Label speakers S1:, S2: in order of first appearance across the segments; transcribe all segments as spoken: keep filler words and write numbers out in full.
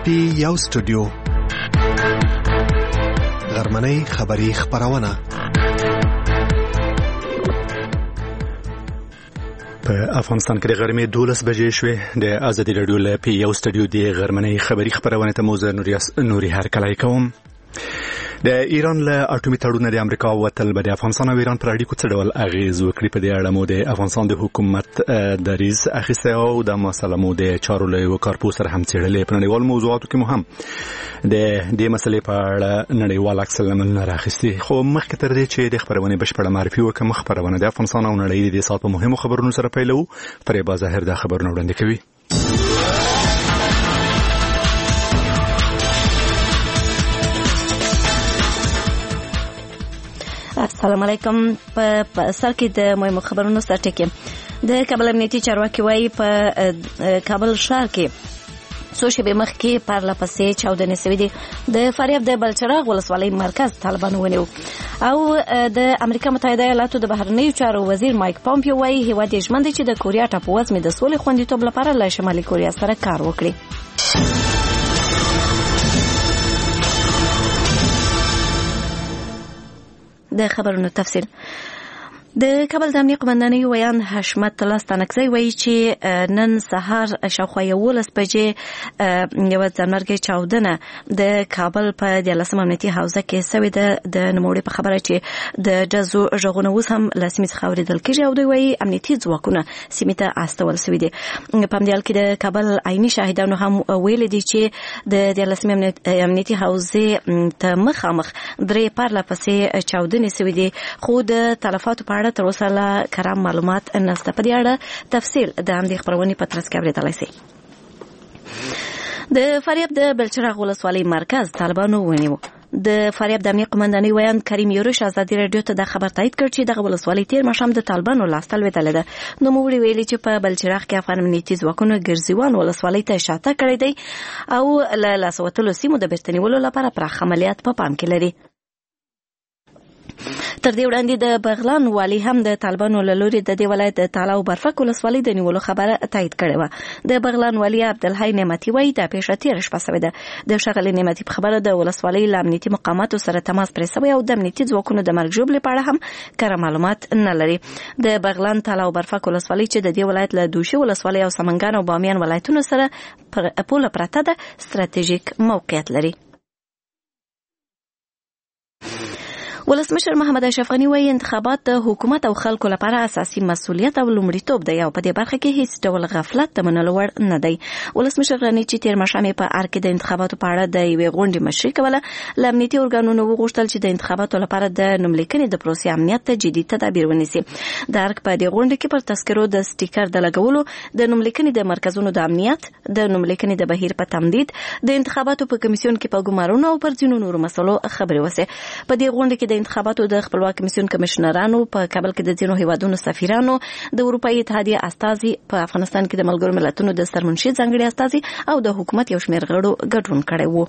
S1: پی یو سټوډیو غرمنۍ خبری خبرونه په افغانستان کې د غرمې دولس بجې شوې. د ازادي رادیو له پی یو سټوډیو د غرمنۍ خبری خبرونه ته موزه نوري هرکلی کوم. د ایران له اټومي تړون د امریکا وتل به د افغانستان او ایران پر اړیکو څه ډول اغیز وکړي؟ په دې اړه مو د افغانستان د حکومت دریځ اخیستی او د مسله مو د چارو له یوه کارپوه سره هم څېړلې. په نړیوالو موضوعاتو کې مو هم د دې مسلې په اړه نړیوال عکس العملونه راخیستي. خو مخکې تر دې چې د خبرونې بشپړه معرفي وکړم، خبرونه د افغانستان او نړۍ د دې ساعت په مهمو خبرونو سره پیلوو. فریبا ظاهر دا خبرونه وړاندې کوي.
S2: السلام علیکم. په سر کې د مهمو خبرونو سره ټکیم. د کابل امنیتي چارواکي وايي په کابل ښار کې څو شېبې مخکې پرله پسې چاودنې شوې دي. د فاریاب د بلچراغ ولسوالۍ مرکز طالبانو ونیو. او د امریکا متحده ایالاتو د بهرنیو چارو وزیر مایک پامپیو وايي هیواد یې ژمن دی چې د کوریا ټاپووزمې د سولې خوندیتوب لپاره له شمالي کوریا سره کار وکړي. د خبرونو تفصیل. د کابل د امنیه قومندانۍ ویان حشمت الله ستانکزی وایي چې نن سهار شاوخوا یولس بجې یوه ځانمرګي چاودنه د کابل په دیارلسم امنیتي حوزه کې سوې ده. د نوموړي په خبره چې د ډزو غږونه اوس هم له سیمې څخه اورېدل کېږي او دوی وایي امنیتي ځواکونه سیمې ته استول سوي دي. په همدې حال کې د کابل عیني شاهدانو هم ویلي دي چې د دیارلسم امنیتي حوزې ته مخامخ درې پرله پسې چاودنې سوي دي، خو د تلفاتو په اړه تر اوسه لا کره معلومات نشته. په دې اړه تفصیل د همدې خبرونې په ترڅ کې اورېدلی شئ. د فاریاب د بلچراغ ولسوالۍ مرکز طالبانو ونیو. د فاریاب د امنیه قومندانۍ ویان کریم یورش ازادي رادیو ته دا خبر تایید کړ چې دغه ولسوالۍ تیر ماښام د طالبانو لاسته لوېدلې ده. نوموړي ویلي چې په بلچراغ کې افغان امنیتي ځواکونو ګرزیوان ولسوالۍ ته شاته کړی دی او له لاسه وتلو سیمو د بیرته نیولو لپاره پراخ عملیات په پام کې لري. تر دې وړاندې د بغلان والي هم د طالبانو له لوري د دې ولایت د تاله او برفک ولسوالۍ د نیولو خبره تایید کړې وه. د بغلان والي عبدالحی نعمتي وایي دا پیښه تېره شپه سوې ده. د ښاغلي نعمتي په خبره د ولسوالۍ له امنیتي مقاماتو سره تماس پرې سوی او د امنیتي ځواکونو د مرګ ژوبلې په اړه هم کره معلومات نه لري. د بغلان تاله او برفک ولسوالۍ چې د دې ولایت له دوشي ولسوالۍ او سمنګان او بامیان ولایتونو سره پوله پرته ده، ستراتیژیک موقعیت لري. ولسمشر محمد اشرف غني وايي انتخابات د حکومت او خلکو لپاره اساسي مسؤلیت او لومړیتوب دی او په دې برخه کې هیڅ ډول غفلت د منلو وړ نه دی. ولسمشر غني چې تیر ماښام په ار کې د انتخاباتو په اړه د یوې غونډې مشري کوله، له امنیتي ارګانونو وغوښتل چې د انتخاباتو لپاره د نوملیکنې د پروسې امنیت ته جدي تدابیر ونیسي. د ارګ په دې غونډه کې پر تذکرو د سټیکر د لګولو، د نوملیکنې د مرکزونو د امنیت، د نوملیکنې د بهیر په تمدید، د انتخاباتو په کمیسیون کې په ګمارونو او پر ځینو نورو مسلو خبرې وسه. په دې غونډه کې د انتخاباتو د خپلواک کمیسیون کمشنرانو، په کابل کې د ځینو هیوادونو سفیرانو، د اروپایي اتحادیې استازي، په افغانستان کې د ملګرو ملتونو د سرمنشي ځانګړي استازي او د حکومت یو شمېر غړو ګډون کړی وو.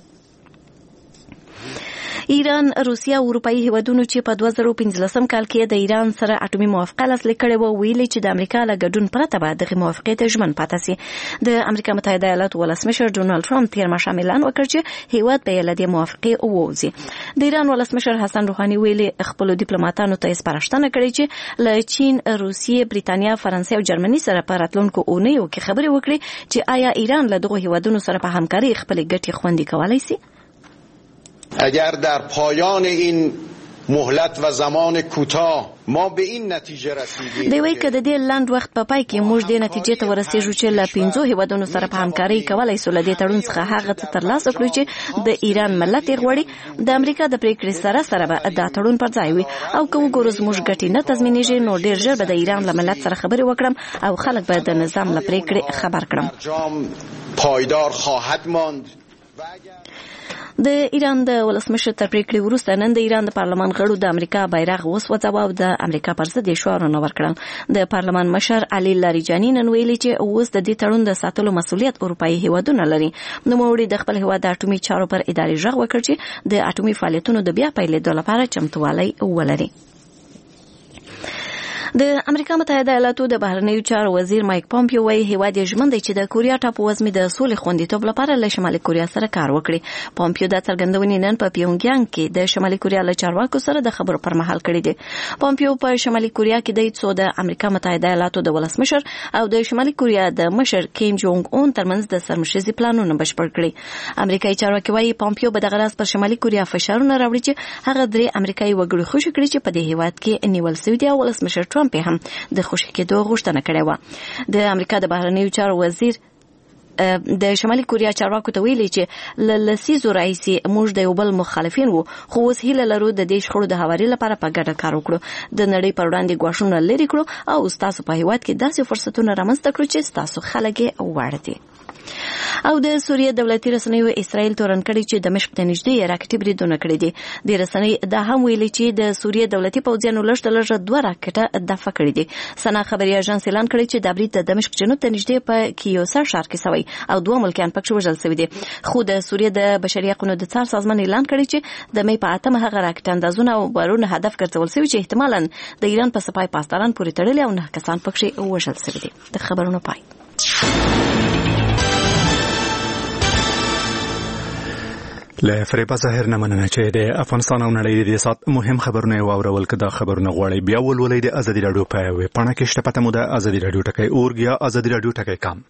S2: ایران، روسیه او اروپایي هیوادونو چې په دوه زره پنځلسم کال کې د ایران سره اټومي موافقه لاسلیک کړې وه، ویلي چې د امریکا له ګډون پرته به دغه موافقې ته ژمن پاتې سي. د امریکا متحده ایالاتو ولسمشر ډونالډ ټرمپ تیر ماښام اعلان وکړ چې هیواد به یې له دې موافقې ووځي. د ایران ولسمشر حسن روحاني ویلي خپلو ډیپلوماټانو ته یې سپارښتنه کړې چې له چین، روسیې، بریتانیا، فرانسې او جرمني سره په راتلونکو اونیو کې خبرې وکړي چې آیا ایران له دغو هیوادونو سره په همکارۍ خپلې ګټې خوندي کولی سي.
S3: اگر در پایان این مهلت و زمان کوتاه ما به این نتیجه رسیدیم،
S2: دوی که د دې لاند وخت په پای کې موږ د نتیجې ته ورسېږو چې له پنځو هیوادونو سره په همکارۍ کولای سو له دې تړون څخه هغه څه ترلاسه کړو چې د ایران ملت یې غواړي، د امریکا د پریکړې سره سره به دا تړون پر ځای وي او که وګورو زموږ ګټې نه تضمینېږي نو ډېر ژر به د ایران له ملت سره خبرې وکړم او خلک به د نظام له پریکړې خبر کړم.
S3: پایدار خواهد ماند.
S2: د ایران د ولسمشر تر پریکړې وروسته نن د ایران د پارلمان غړو د امریکا بیرغ وسوځاوه او د امریکا پر ضد یې شعارونه ورکړل. د پارلمان مشر علي لاریجاني نن ویلي چې اوس د دې تړون د ساتلو مسؤلیت اروپایي هیوادونه لري. نوموړي د خپل هیواد د اټومي چارو پر ادارې غږ وکړ چې د اټومي فعالیتونو د بیا پیلېدو لپاره چمتووالی ولري. د امریکا متحده ایالاتو د بهرنیو چارو وزیر مایک پامپیو وايي هیواد یې ژمن دی چې د کوریا ټاپووزمې د سولې خوندیتوب لپاره له شمالي کوریا سره کار وکړي. پامپیو دا څرګندونې نن په پیونګیانګ کې د شمالي کوریا له چارواکو سره د خبرو پر مهال کړې دي. پامپیو په شمالي کوریا کې د څو د امریکا متحده ایالاتو د ولسمشر او د شمالي کوریا د مشر کیم جونګ اون ترمنځ د سرمشريزي پلانونه بشپړ کړي. امریکایي چارواکي وايي پامپیو به د غراس پر شمالي کوریا فشارونه راوړي چې هغه درې امریکایي وګړي خوشي کړي چې په دې هیواد کې نیول شوي دي او ولسمشر ټرمپ هم د خوشي کېدو غوښتنه کړې وه. د امریکا د بهرنیو چارو وزیر د شمالي کوریا چارواکو ته ویلي چې ل لسیزو راځي موږ د یو بل مخالفین وو خو اوس هیله لرو د دې شخړو د هواري لپاره په ګډه کار وکړو د نړۍ پر وړاندې ګواښونه لري کړو او تاسو په هیواد کې داسې فرصتونه رامنځته کړو چې تاسو خلک یې وړ دي. او د سوریه دولتي رسنیو اسرائیل تورن کړي چې دمشق ته نږدې راکټي بریدونه کړي دي. د رسنۍ دا هم ویلي چې د سوریه دولتي پوځیانو لږ لږ دوه راکټه دفع کړي دي. سنا خبري اژانس اعلان کړي چې د برید د دمشق جنوب ته نږدې په کیوسا ښار کې شوی او دوه ملکیان پکې وژل شوي دي. خو د سوریه د بشري حقوقو د څار سازمان اعلان کړي چې د مې په اتمه هغه راکټ اندازونه او بارونه هدف ګرځول شوي چې احتمالاً د ایران په سپای پاسداران پورې تړلي او نه کسان پکې وژل شوي دي. د خبرونو پای.
S1: له فریبا ظاهر نه مننه چې د افغانستان او نړۍ د سات مهم خبرونه واورول کده خبرونه غواړي بیا ولولې د ازادي رادیو په وی پاڼه کې شته پته مو د ازادي رادیو ټکی اورګیا ازادي رادیو ټکی کام.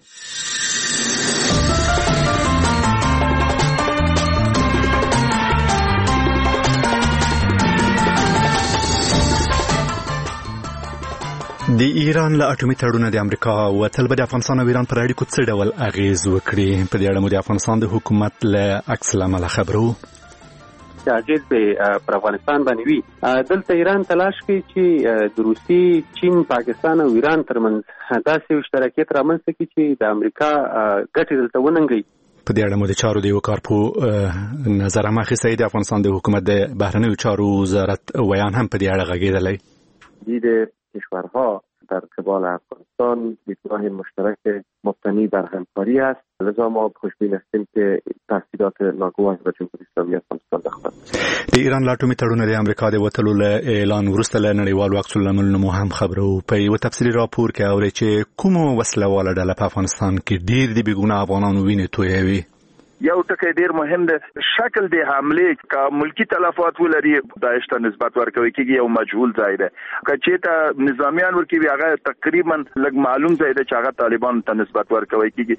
S1: د ایران له اټومي تړون د امریکا او تل به د افغانستان او ایران پر اړیکو څه ډول اغیز وکړي په دې اړه مو د افغانستان د حکومت له عکس العمل خبرو
S4: چې اغیز به پر افغانستان باندې وي. دلته ایران تلاش کوي چې د روسي چین پاکستان او ایران ترمنځ داسې اشتراکیت رامنځته کړي چې د امریکا ګټې دلته وننګي.
S1: په دې اړه مو د چارو د یو کارپو نظر هم اخیستی د افغانستان د حکومت د بهرنیو چارو وزارت ویان هم په دې اړه غږېدلی.
S4: د کشورها در قبال افغانستان دیدگاه مشترک مبتنی بر همکاری است. لذا ما خوشبین هستیم که تهدیدات ناگوار به جمهوری اسلامی افغانستان دخل.
S1: د ایران له اټومي تړون د امریکا د وټلو له اعلان وروسته له نړیوالو عکس العملونو مو هم خبرو په یو تفصیلي راپور کې اوري چې کوم وسله واله ډله په افغانستان کې ډیر د بېګناه افغانانو وینې تویوي.
S5: یو ټکی ډیر مهم دی شکل د حمله کا ملکی تلفات ولري داعش ته نسبت ورکوي کېږي یو مجهول ځای دی کچې ته نظامیان ورکوي هغه تقریبا لږ معلوم ځای دی چې هغه طالبان ته نسبت ورکوي کېږي.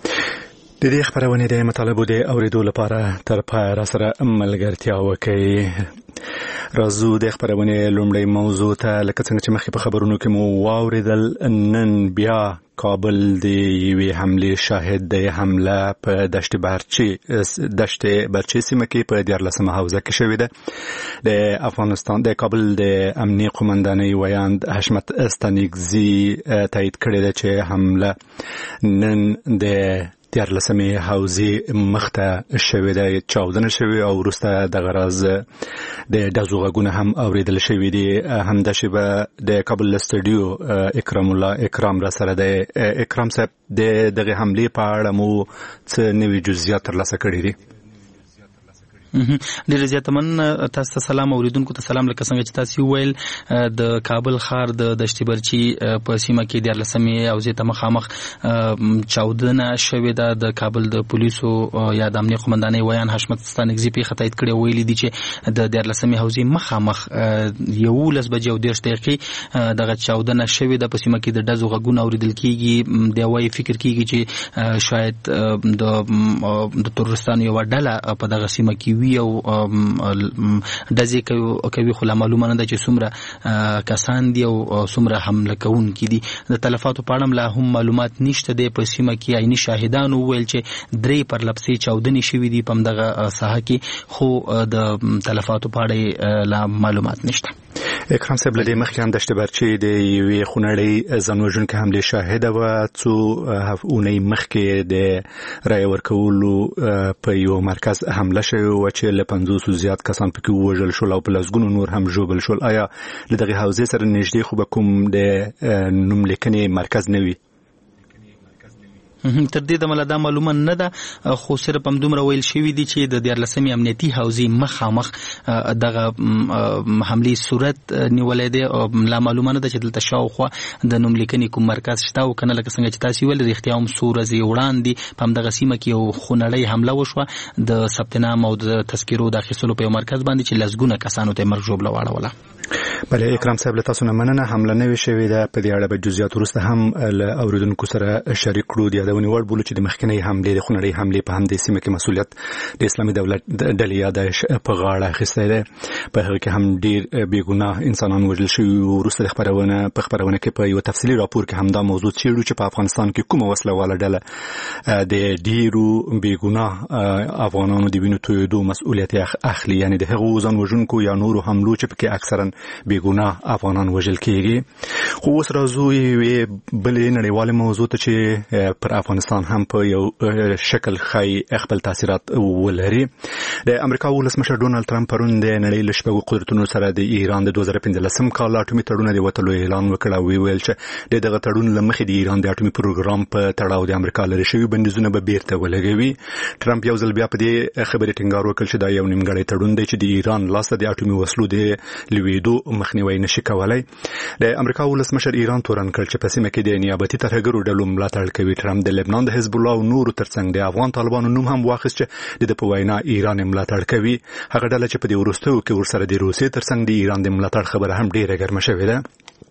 S1: د دې خبرونه د مطالبه د اوریدو لپاره تر پای را سره ملګرتیا وکړي. راځو د خبرونه لومړی موضوع ته لکه څنګه چې مخکې په خبرونو کې مو واوریدل نن بیا کابل د یوې حمله شاهد د حمله په دشت برچی دشت برچی سیمه کې په دیارلسمه حوزه کې شوې ده. د افغانستان د کابل د امنیه قومندانۍ ویاند حشمت استانیکزی تایید کړی ده چې حمله نن د دیارلسمه حوزه مخته شوې ده چاودنه شوې او وروسته د غراز د دزو غږونه هم اوریدل شوې دي. همدا شیبه د کابل استودیو اکرام الله اکرام را سره د اکرام صاحب د دغه حمله په اړه مو څه نوي جزئیات ترلاسه کړي دي؟
S6: ډیر زیات من تاسو سلام اوریدونکو ته سلام لکه څنګه چې تاسو ویل د کابل ښار د دشت برچی په سیمه کې د لسمې او زه ته مخامخ چاودنه شوې ده. د کابل د پولیسو یا د امنیه قومندانۍ ویان حشمت استانکزی په خطایت کړی ویلي دي چې د د لسمې حوزې مخامخ یو لس بجې او ډېر دقیقې دغه چاودنه شوې ده په سیمه کې د دزو غږونه اوریدل کیږي. د وای فکر کیږي چې شاید د د تورستانو یو ډله په دغه سیمه کې وی او دځې کوي خو معلومه نه ده چې څومره کسان دي او څومره حمله کوونکي دي. د تلفاتو په اړه لا هم معلومات نشته دی. په سیمه کې عیني شاهدان وویل چې درې پرلپسې چاودنې شوې دي په دغه ساحه کې خو د تلفاتو په اړه لا معلومات نشته.
S1: اکرام صاحب لدې مخکې هم دشت برچی د یوې خونړۍ ځانوژونکې حملې شاهده وه څو اونۍ مخکې د رایې ورکولو په یو مرکز حمله شوې وه چې له پنځوسو زیات کسان پکې ووژل شول او په لسګونو نور هم ژوبل شول. آیا له دغې حوزې سره نږدې خو به کوم د نوم لیکنې مرکز نه وي؟
S6: تر دې د ملدا معلومه نه ده، خو صرف هم دومره ویل شوی دي چې د دیارلسمې امنیتي حوزې مخامخ دغه حملې صورت نیولې ده. لا معلومه نه ده چې دلته شاوخوا د نوملیکنې کوم مرکز شته او کنه، لکه څنګه چې تاسو ویل رښتیا هم څو ورځې وړاندې په همدغه سیمه کې یو خونړۍ حمله وشوه د ثبت نام او د تذکرو د اخیستلو په یو مرکز باندې چې لسګونه کسانو ته مرګ ژوبله واړوله.
S1: بله اکرام صاحب له تاسو نه مننه. حمله نوې شوې ده، په دې اړه به جزئیات وروسته هم له اوریدونکو سره شریک کړو. د یادونې وړ بولو چې د مخکنۍ حملې د خونړۍ حملې په همدې سیمه کې مسؤلیت د اسلامي دولت ډلې یا داعش په غاړه اخیستی دی. په هغه کې هم ډېر بېګناه انسانان وژل شوي. وروسته د خپرونه په خپرونه کې په یو تفصیلي راپور کې همدا موضوع څېړو چې په افغانستان کې کومه وسله واله ډله د ډېرو بېګناه افغانانو د وینو تویېدو مسؤلیت اخلي، یعنې د هغو ځان وژونکو یا نورو حملو چې پکې اکثرا بېګناه افغانان وژل کېږي. خو اوس راځو یوې بلې نړیوالې موضوع ته چې پر افغانستان هم په یو شکل ښایي خپل تاثیرات ولري. د امریکا ولسمشر ډونالډ ټرمپ پرون د نړۍ له شپږو قدرتونو سره د ایران د دوه زره پنځلسم کال اټومي تړون د وتلو اعلان وکړ او ویل چې د دغه تړون له مخې د ایران د اټومي پروګرام په تړاو د امریکا لري شوي بندیزونه به بیرته ولګوي. ټرمپ یو ځل بیا په دې خبرې ټینګار وکړ چې دا یو نیمګړی تړون دی چې د ایران لاسته د اټومي وسلو د لویدو مخنیوی نشي کولای. د امریکا ولسمشر ایران تورن کړ چې په سیمه کې د نیابتي ترهګرو ډلو ملاتړ کوي. ټرمپ د لبنان د حزب الله او نورو ترڅنګ د افغان طالبانو نوم هم واخیست چې د په وینا ایران ملاتړ کوي. هغه ډله چې په دې وروستیو کې ورسره د روسیې ترڅنګ د ایران د ملاتړ خبره هم ډیره ګرمه شوې ده.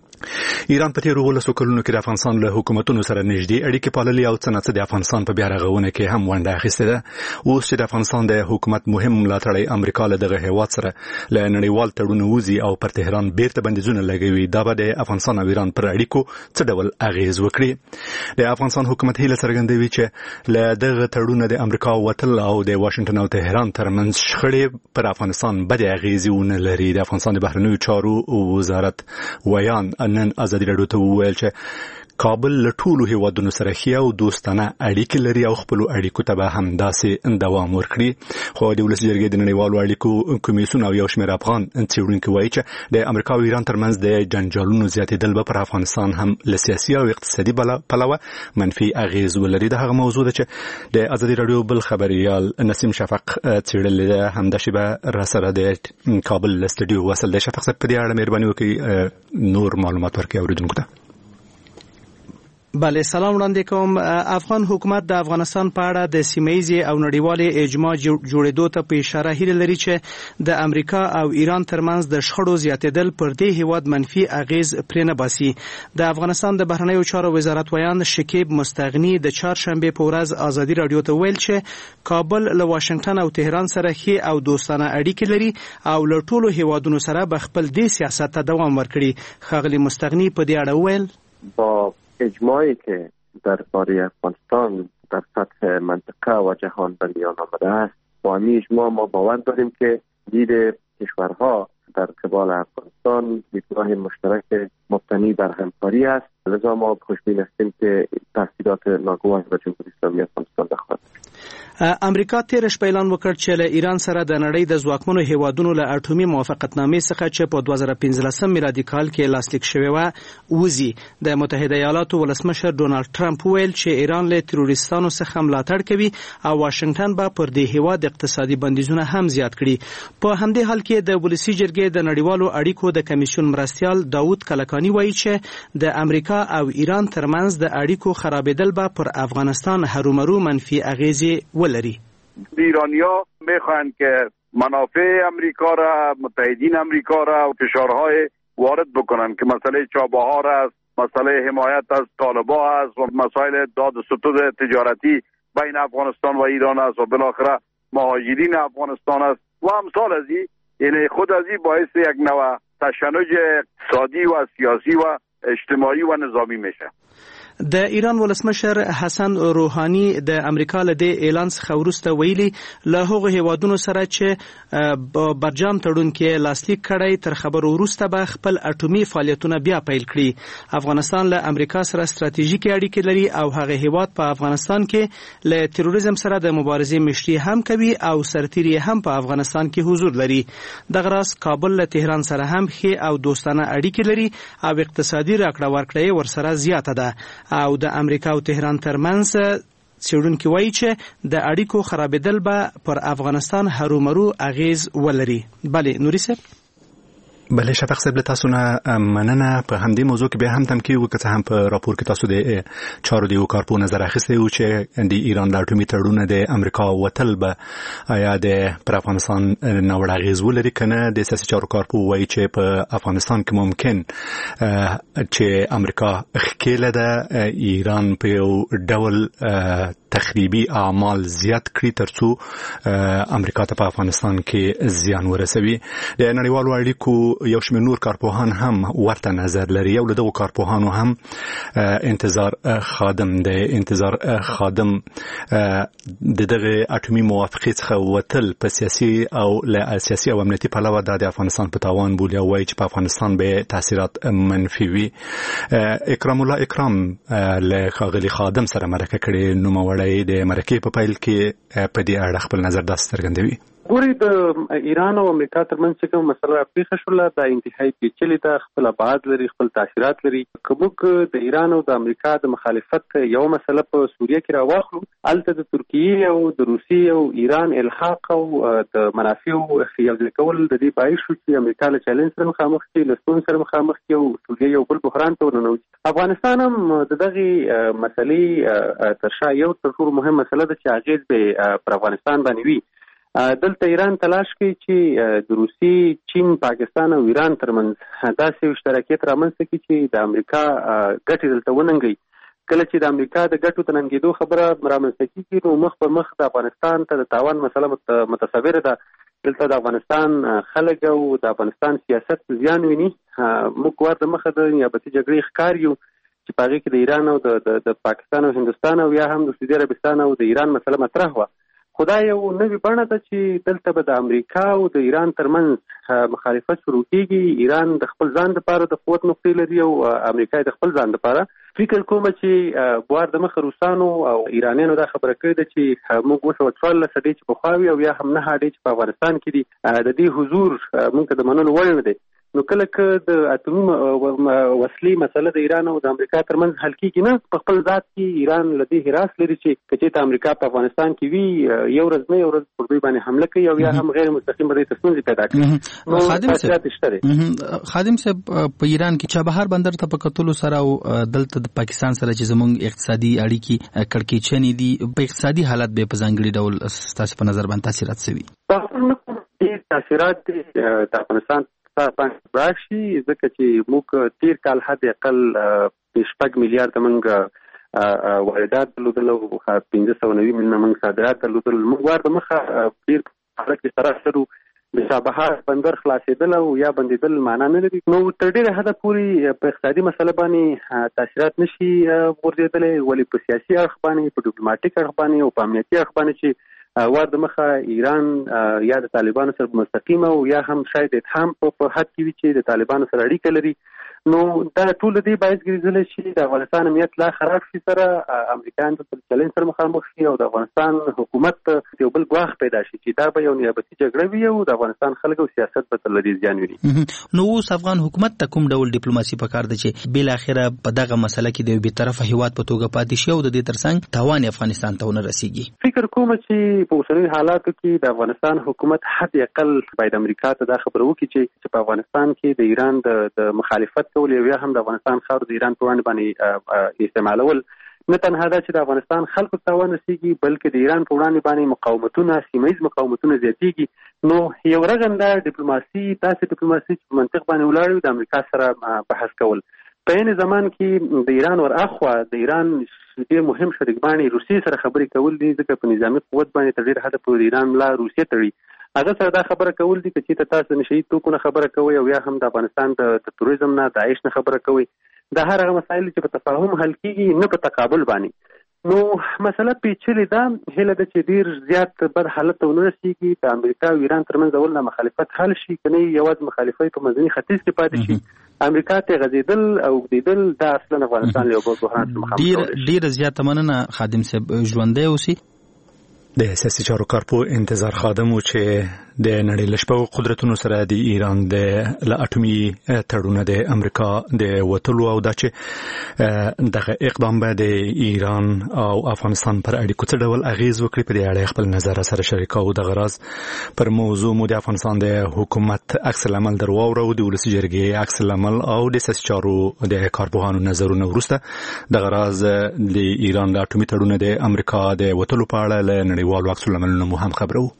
S1: ایران په تیرو ولسو کلونو کې د افغانستان له حکومتونو سره نږدې اړیکې پاللې او څه نه څه د افغانستان په بیا رغونه کې هم ونډه اخیستې ده. اوس چې د افغانستان د حکومت مهم ملاتړی امریکا له دغه هیواد سره له نړیوال تړون وځي او پر تهران بیرته بندیزونه لګوي، دا به د افغانستان او ایران پر اړیکو څه ډول اغیز وکړي. د افغانستان حکومت هیله څرګندوي چې له دغه تړون د امریکا وتل او د واشنگټن او تهران ترمنځ شخړې پر افغانستان بد اغیزې ونه لري. د افغانستان د بهرنیو چارو وزارت ویان نن ازادي راډیو ته وویل چې کابل له ټولو هیوادونو سره ښې او دوستانه اړیکې لري او خپلو اړیکو ته به همداسې دوام ورکړي. خو د ولسي جرګې د نړیوالو اړیکو کمیسیون او یو شمېر افغان څېړونکي وایي چې د امریکا او ایران ترمنځ د جنجالونو زیاتېدل به پر افغانستان هم له سیاسي او اقتصادي پلوه منفي اغیز ولري. د هغه موضوع ده چې د ازادي راډیو بل خبریال نسیم شفق څېړلې ده. همدا شیبه راسره د کابل له سټډیو وصل دی. شفق صاحب په دې اړه مهرباني وکړئ نور معلومات ورکړئ اوریدونکو ته.
S7: بله، سلام وړاندې کوم. افغان حکومت د افغانستان په اړه د سیمه‌یزې او نړیوالې اجماع جوړېدو ته په اشاره هیله لري چې د امریکا او ایران ترمنځ د شخړو زیاتېدل پر دې هیواد منفي اغیز پرې نه باسي. د افغانستان د بهرنیو چارو وزارت ویان شکیب مستغنی د چهارشنبه په ورځ ازادي راډیو ته ویل چې کابل له واشنگټن او تهران سره ښې او دوستانه اړیکې لري او له ټولو هیوادونو سره به خپل دې سیاست ته دوام ورکړي. ښاغلي مستغنی په دې اړه ویل
S4: با اجماعی که درباره افغانستان در سطح منطقه و جهان به میان آمده است، با این اجماع ما باور داریم که دید کشورها در قبال افغانستان دیدگاه مشترک مبتنی بر همکاری است. لذا ما خوشبین هستیم که تاثیرات ناگوار به جمهوری اسلامی افغانستان بخواهد.
S7: امریکا تیر شپه اعلان وکړ چې له ایران سره د نړۍ د ځواکمنو هیوادونو له اټومي موافقتنامې څخه چې په دوه زره پنځلسم میلادي کال کې لاسلیک شوی و وځي. د متحده ایالاتو ولسمشر ډونالډ ټرمپ ویل چې ایران له تروریستانو څخه ملاتړ کوي او واشنگټن به پر دې هیواد اقتصادي بندیزونه هم زیات کړي. په همدې حال کې د ولسي جرګې د نړیوالو اړیکو د کمیسیون مرستیال داود کلکانی وایي چې د امریکا او ایران ترمنځ د اړیکو خرابېدل به پر افغانستان هرومرو منفي اغیزې ولري.
S5: ایرانی‌ها میخواهند که منافع امریکا را، متحدین امریکا را فشارهای وارد بکنند که مسئله چابهار است، مسئله حمایت از طالبان است و مسائل داد و ستد تجارتی بین افغانستان و ایران است و بالاخره مهاجرین افغانستان است و امثال از این. یعنی خود از این باعث یک نوع تشنج اقتصادی و سیاسی و اجتماعی و نظامی میشه.
S7: د ایران ولسمشر حسن روحانی د امریکا له دې اعلان څخه وروسته ویلي له هغو هیوادونو سره چې برجام تړون کې لاسلیک کړی تر خبرو وروسته به خپل اټومي فعالیتونه بیا پیل کړي. افغانستان له امریکا سره ستراتیژیکې اړیکې لري او هغه هیواد په افغانستان کې له تروریزم سره د مبارزې مشري هم کوي او سرتیري هم په افغانستان کې حضور لري. دغه راز کابل له تهران سره هم ښې او دوستانه اړیکې لري او اقتصادي راکړه ورکړه ورسره زیاته ده. او د امریکا او تهران ترمنځ څېړونکي وایي چې د اړیکو خرابېدل به پر افغانستان هرومرو اغیز ولري. بله نوري صاحب.
S1: بله شفق صاحب له تاسو نه مننه. په همدې موضوع کې بیا هم تمکي وکړه چې هم په راپور کې تاسو د چارو دیو کارپو نظر اخیستی و چې د ایران د اټومي تړون د امریکا وتل به آیا د پر افغانستان نوړ اغیز ولري کنه. د سیاسي چارو کارپو وایي چې په افغانستان کې ممکن چې امریکا ښکیله ده ایران په یو ډول تخریبي اعمال زیات کړي ترڅو امریکا ته په افغانستان کې زیان ورسوي. د نړیوالو اړیکو یو شمېر نور کارپوهان هم ورته نظر لري. یو له دغو کارپوهانو هم انتظار خادم د انتظار خادم د دغه اټومي موافقې څخه وتل په سیاسي او له سیاسي او امنیتي پلوه د افغانستان په تاوان بولي او وایي چې په افغانستان به تاثیرات منفي وي. اکرام الله اکرام له ښاغلي خادم سره مرکه کړې نوموړی د مرکې په پیل کې په دې اړه خپل نظر داسې څرګندوي.
S4: ګوري د ایران او امریکا ترمنځ چې کوم مسله پیښه شوله دا انتهایی پیچلې ده، خپل ابعاد لري، خپل تاثیرات لري. که موږ د ایران او د امریکا د مخالفت یو مسله په سوریه کې راواخلو، هلته د ترکیې او د روسیې او ایران الحاق او د منافعو یوځای کول د دې باعث شو چې امریکا له چیلنج سره مخامخ شي، له ستونزو سره مخامخ شي او سوریه یو بل بحران ته ورننوځي. افغانستان هم د دغې مسلې تر شا یو تر ټولو مهم مسله ده چې اغېز به پر افغانستان باندې وي. دلته ایران تلاش کوي چې د روسي، چین، پاکستان او ایران ترمنځ داسې اشتراکیت رامنځته کړي چې د امریکا ګټې دلته وننګوي. کله چې د امریکا د ګټو ته ننګېدو خبره رامنځته کېږي نو مخ پر مخ د افغانستان ته د تاوان مسله متصوره ده. دلته د افغانستان خلک او د افغانستان سیاست زیان ویني. موږ ورته مخه د نیابتي جګړې ښکار یو چې په هغې کې د ایران او د پاکستان او هندوستان او یا هم د سعودي عربستان او د ایران مسله مطرح وه. خو دا یو نوې بڼه ده چې دلته به د امریکا او د ایران ترمنځ مخالفت شروع کېږي. ایران د خپل ځان دپاره د قوت نقطې لري او امریکا د خپل ځان دپاره. فکر کوم چې بوار د مخه روسانو او ایرانیانو دا خبره کړې ده چې موږ اوس اوه څوارلس هډې چې پخوا وي او یا هم نه هډې چې په افغانستان کې دي د دې حضور موږ ته د منلو وړ نه دی. نو کله که د اټومي وسلې مسله د ایران او د امریکا ترمنځ حل کېږي نه، په خپل ذات کې ایران له دې هراس لري چې که چېرته امریکا په افغانستان کې وي یو ورځ نه یو ورځ پر دوی باندې حمله کوي او یا هم غیر مستقیم به دوی ته ستونزې پیدا کړي. نو تاثیرات شته دی.
S6: خادم صاحب په ایران کې چابهار بندر ته په کتلو سره او دلته د پاکستان سره چې زموږ اقتصادي اړیکې کړکېچنې دي، په اقتصادي حالت به په ځانګړي ډول ستاسو په نظر باندې تاثیرات څه وي؟
S4: تاثیرات د افغانستان باندې راشي ځکه چې موږ تیر کال حد اقل شپږ میلیارډه موږ واردات درلودل او پنځه سوه نوي میلیونه موږ صادرات درلودل. موږ ورته مخه ډېر حالت کې سره شروع د چابهار بندر خلاصېدل او یا بندېدل معنا نه لري. نو تر ډېره حده پورې په اقتصادي مسله باندې تاثیرات نشي غورځېدلی، ولې په سیاسي اړخ باندې، په ډیپلوماټیک اړخ باندې او په امنیتي اړخ باندې چې ور د مخه ایران یا د طالبانو سره مستقیمه او یا هم شاید اتهام په حد کې وي چې د طالبانو سره اړیکه لري. نو دا ټول دې باعث ګرځېدلی چې د افغانستان امنیت لا خراب شي، سره امریکایان ته چلنج سره مخامخ شي او د افغانستان حکومت یو بل ګواښ پیدا شي چې دا به یو نیابتي جګړه وي او د افغانستان خلک او سیاست به تر له دې زیان ویني.
S6: نو اوس افغان حکومت ته کوم ډول ډیپلوماسي پکار ده چې بالاخره په دغه مسله کې د یو بېطرفه هیواد په توګه پاتې شي او د دې ترڅنګ تاوان افغانستان ته ونه رسیږي؟ فکر
S4: کوم چې په اوسنیو حالاتو کې د افغانستان حکومت حد اقل باید امریکا ته دا خبره وکړي چې په افغانستان کې د ایران د مخالفت کول یا هم د افغانستان خاور د ایران په وړاندې باندې استعمالول نه تنها دا چې د افغانستان خلکو ته تاوان رسیږي بلکې د ایران په وړاندې باندې مقاومتونه، سیمه ییز مقاومتونه زیاتېږي. نو یو رغنده ډیپلوماسي، داسې ډیپلوماسي چې په منطق باندې ولاړ وي، د امریکا سره بحث کول. په عین زمان کې د ایران ور اخوا د ایران ډېر مهم شریک باندې روسیې سره خبرې کول دي، ځکه په نظامي قوت باندې تر ډېره حده پورې ایران ملا روسیې تړي. هغه سره دا خبره کول دي که چېرته تاسو د نشه یي توکو نه خبره کوئ او یا هم د افغانستان د تروریزم نه، داعش نه خبره کوئ، دا هر هغه مسایل چې په تفاهم حل کېږي، نه په تقابل باندې. نو مسله پیچلې ده. هیله ده چې ډېر زیات بد حالت ته ونه رسېږي، د امریکا او ایران ترمنځ اول د مخالفت حل شي، که نه یوازې مخالفت په منځني ختیځ کې پاتې شي. امریکا ته غځېدل او اوږدېدل دا اصلا افغانستان له یو بل بحران سره مخامخ کولی شي.
S6: ډېره زیاته مننه خادم صاحب، ژوندی اوسئ.
S1: د سیاسي چارو کارپو انتظار خادم و چې د نړۍ له شپږو قدرتونو سره د ایران د له اټومي تړونه د امریکا د وتلو او دا چې دغه اقدام به د ایران او افغانستان پر اړیکو څه ډول اغیز وکړي په دې اړه خپل نظر سره شریکو. دغه راز پر موضوع مو د افغانستان د حکومت عکس العمل درواورو د ولسي جرګې عکس العمل او د سیاسي چارو د کارپوهانو نظرونه وروسته دغه راز د ایران د اټومي تړونه د امریکا د وتلو په اړه له نړیوالو عکس العملونو مو هم خبرو.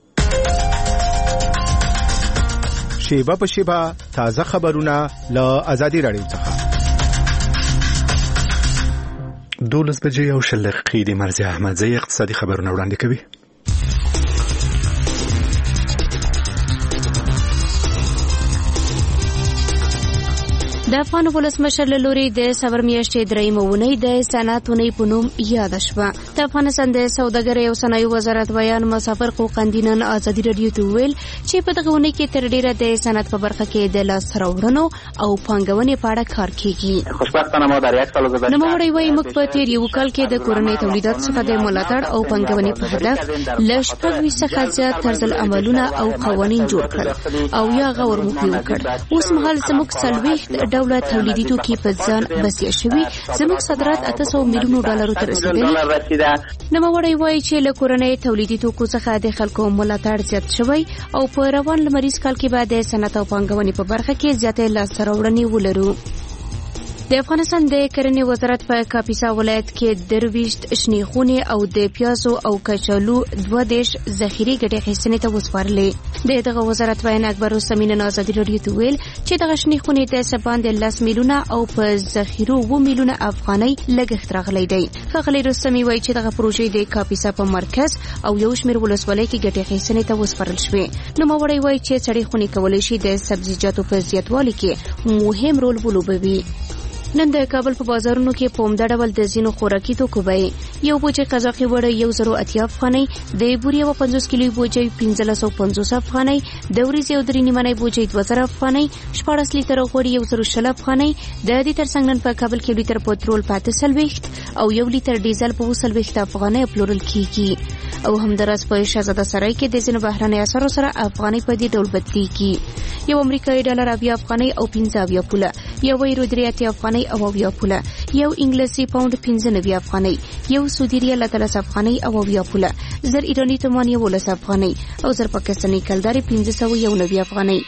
S8: شیبه په شیبه تازه خبرونه له آزادي رادیو څخه.
S1: دولس بجې او شل دقیقې د مرزي احمدزی اقتصادي خبرونه وړاندې کوي.
S9: د افغان ولسمشر له لوري د صبر میاشتې درېیمه اونۍ د صنعت اونۍ په نوم یاد شوه. د افغانستان د سوداګرۍ او صنایعو وزارت بیان مسافر قوقندینن آزادي رادیو ته ویل چې په دغه اونۍ کې تر ډیره د صنعت په برخه کې د لاس راوړنو او پانګونې په اړه کار کیږي.
S10: خوشبختانه ما در یک سال گذشته
S9: نوموړی وایي موږ په تیر یو کال کې د کورنۍ تولیدات څخه د ملاتړ او پانګونې په هدف له شپږ ویشت څخه زیات طرز العملونه او قوانین جوړ کړل او یا غور مو وکړ. اوس مهال زموږ څلوېښت ډوله تولیدي توکي په ځان بسیا شوي، زموږ صادرات اته سوه میلیونو ډالرو ته رسیدلي. نوموړی وایي چې له کورنۍ تولیدي توکو څخه د خلکو ملاتړ زیات شوی او په روان لمریز کال کې به د صنعت او پانګونې په برخه کې زیاتې لاسته راوړنې ولرو. د افغانستان د کرنې وزارت په کاپیسا ولایت کې درویشت شنې خونې او د پیازو او کچالو دوه دیش ذخیرې ګټې اخیستنې ته وسپارلې. د دغه وزارت بیان اکبر رستمي نن آزادي رادیو ته ویل چې دغه شنې خونې د څه باندې لس میلیونه او په ذخیرو اووه میلیونه افغانۍ لګښت راغلی دی. ښاغلی رستمي وایي چې دغه پروژې د کاپیسا په مرکز او یو شمېر ولسوالۍ کې ګټې اخیستنې ته وسپارل شوې. نوموړی وایي چې سړې خونې کولی شي د سبزیجاتو په زیاتوالي کې مهم رول ولوبوي. نن د کابل په بازارونو کې په عمده ډول د ځینو خوراکي توکو بیې یو بوجۍ قزاقي وړۍ یو زرو اتیا افغانۍ، د بورې یوه پنځوس کیلوي بوجۍ پنځلس سوه پنځوس افغانۍ، د وریځې یو درې نیمنۍ بوجۍ دوه زره افغانۍ، شپاړس لیتره غوړي یو زرو شل افغانۍ. د دې ترڅنګ نن په کابل کې لیتر پټرول په اته څلوېښت او یو لیتر ډیزل په اووه څلوېښت افغانۍ پلورل کیږي. او همداراز په شهزاده سرای کې د ځینو بهرنۍ اسعارو سره افغانۍ په دې ډول بدلېږي. یو امریکایي ډالر اویا افغانۍ او پنځه اویا پوله، یو یورو درې اتیا افغانۍ او اویا پوله، یو انګلیسي پاوند پنځه نوي افغانۍ، یو سعودي ریال اتلس افغانۍ او اویا پوله، زر ایراني تومان یولس افغانۍ او زر پاکستاني کلدارې پنځه سوه یو نوي افغانۍ.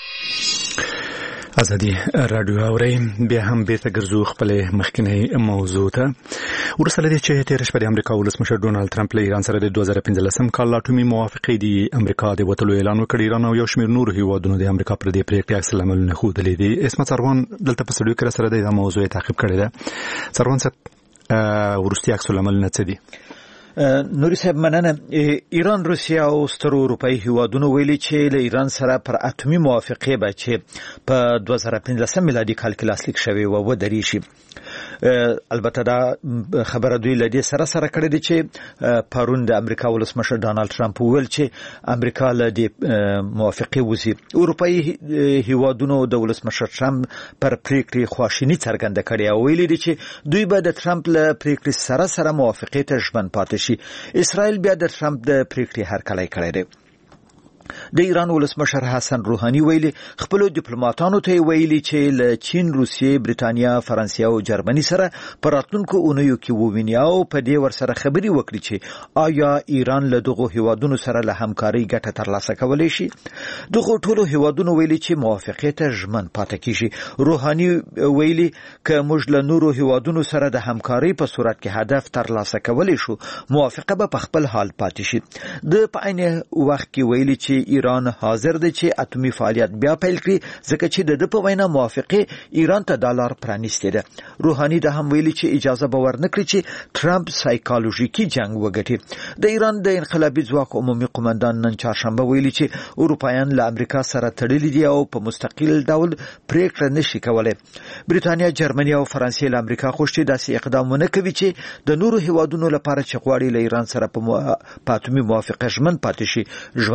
S1: آزادي رادیو اورئ. بیا هم بیرته ګرځو خپلې مخکینۍ موضوع ته. وروسته له دې چې تېره شپه د امریکا ولسمشر ډونالډ ټرمپ له ایران سره د دوه زره پنځلسم کال اټومي موافقې د امریکا د وتلو اعلان وکړ، ایران او یو شمېر نورو هیوادونو د امریکا پر دې پریکړې عکس العملونه ښودلي دي. اسمت سروان دلته په سټوډیو کې راسره دی، دا موضوع یې تعقیب کړې ده. سروان صاحب، وروستي عکس العملونه څه دي؟
S11: نوري صاحب مننه. ایران، روسیا او سترو اروپایي هیوادونو ویلي چې له ایران سره پر اټومي موافقې به چې په دوه زره پنځلسم میلادي کال کې لاسلیک شوې و ودرې شي. البته دا خبره دوی له دې سره سره کړې ده چې پرون د امریکا ولسمشر ډانلډ ټرمپ ویل چې امریکا له دې موافقې وځي. اروپایي هیوادونو د ولسمشر ټرمپ پر پریکړې خواشیني څرګنده کړې او ویلي دي چې دوی به د ټرمپ له پریکړې سره سره موافقې ته ژمن پاتې شي. اسرائیل بیا د ټرمپ د پریکړې هرکلی کړی دی. د ایران ولسمشر حسن روحاني ویلي خپل ډیپلوماټانو ته ویلي چې له چین، روسیې، بریټانیا، فرانسې او جرمني سره په راتلونکو اونیو کې وویني او په دې ورسره خبرې وکړي چې آیا ایران له دغو هیوادونو سره له همکارۍ ګټه ترلاسه کولی شي. دغو ټولو هیوادونو ویلي چې موافقې ته ژمن پاتې کیږي. روحاني ویلي که موږ له نورو هیوادونو سره د همکارۍ په صورت کې هدف ترلاسه کولی شو، موافقه به په خپل حال پاتې شي. د په عین وخت کې ویلي چې ایران حاضر دی چې اټومي فعالیت بیا پیل کړي، ځکه چې د په وینا موافقه ایران ته ډالر پرانیسته ده. روحاني دا هم ویلي چې اجازه به ورنکړي چې ټرمپ سایکالوژیکي جنگ وګټي. د ایران د انقلابي ځواک عمومي قومندان نن چهارشنبه ویلي چې اروپایان له امریکا سره تړلي دي او په مستقل ډول پریکړه نشي کولای. بریټانیا، جرمني او فرانسې له امریکا غوښتي داسې اقدامونه کوي چې د نورو هیوادونو لپاره چې غواړي له ایران سره په اټومي موافقه ژمن پاتې شي ژوند سخت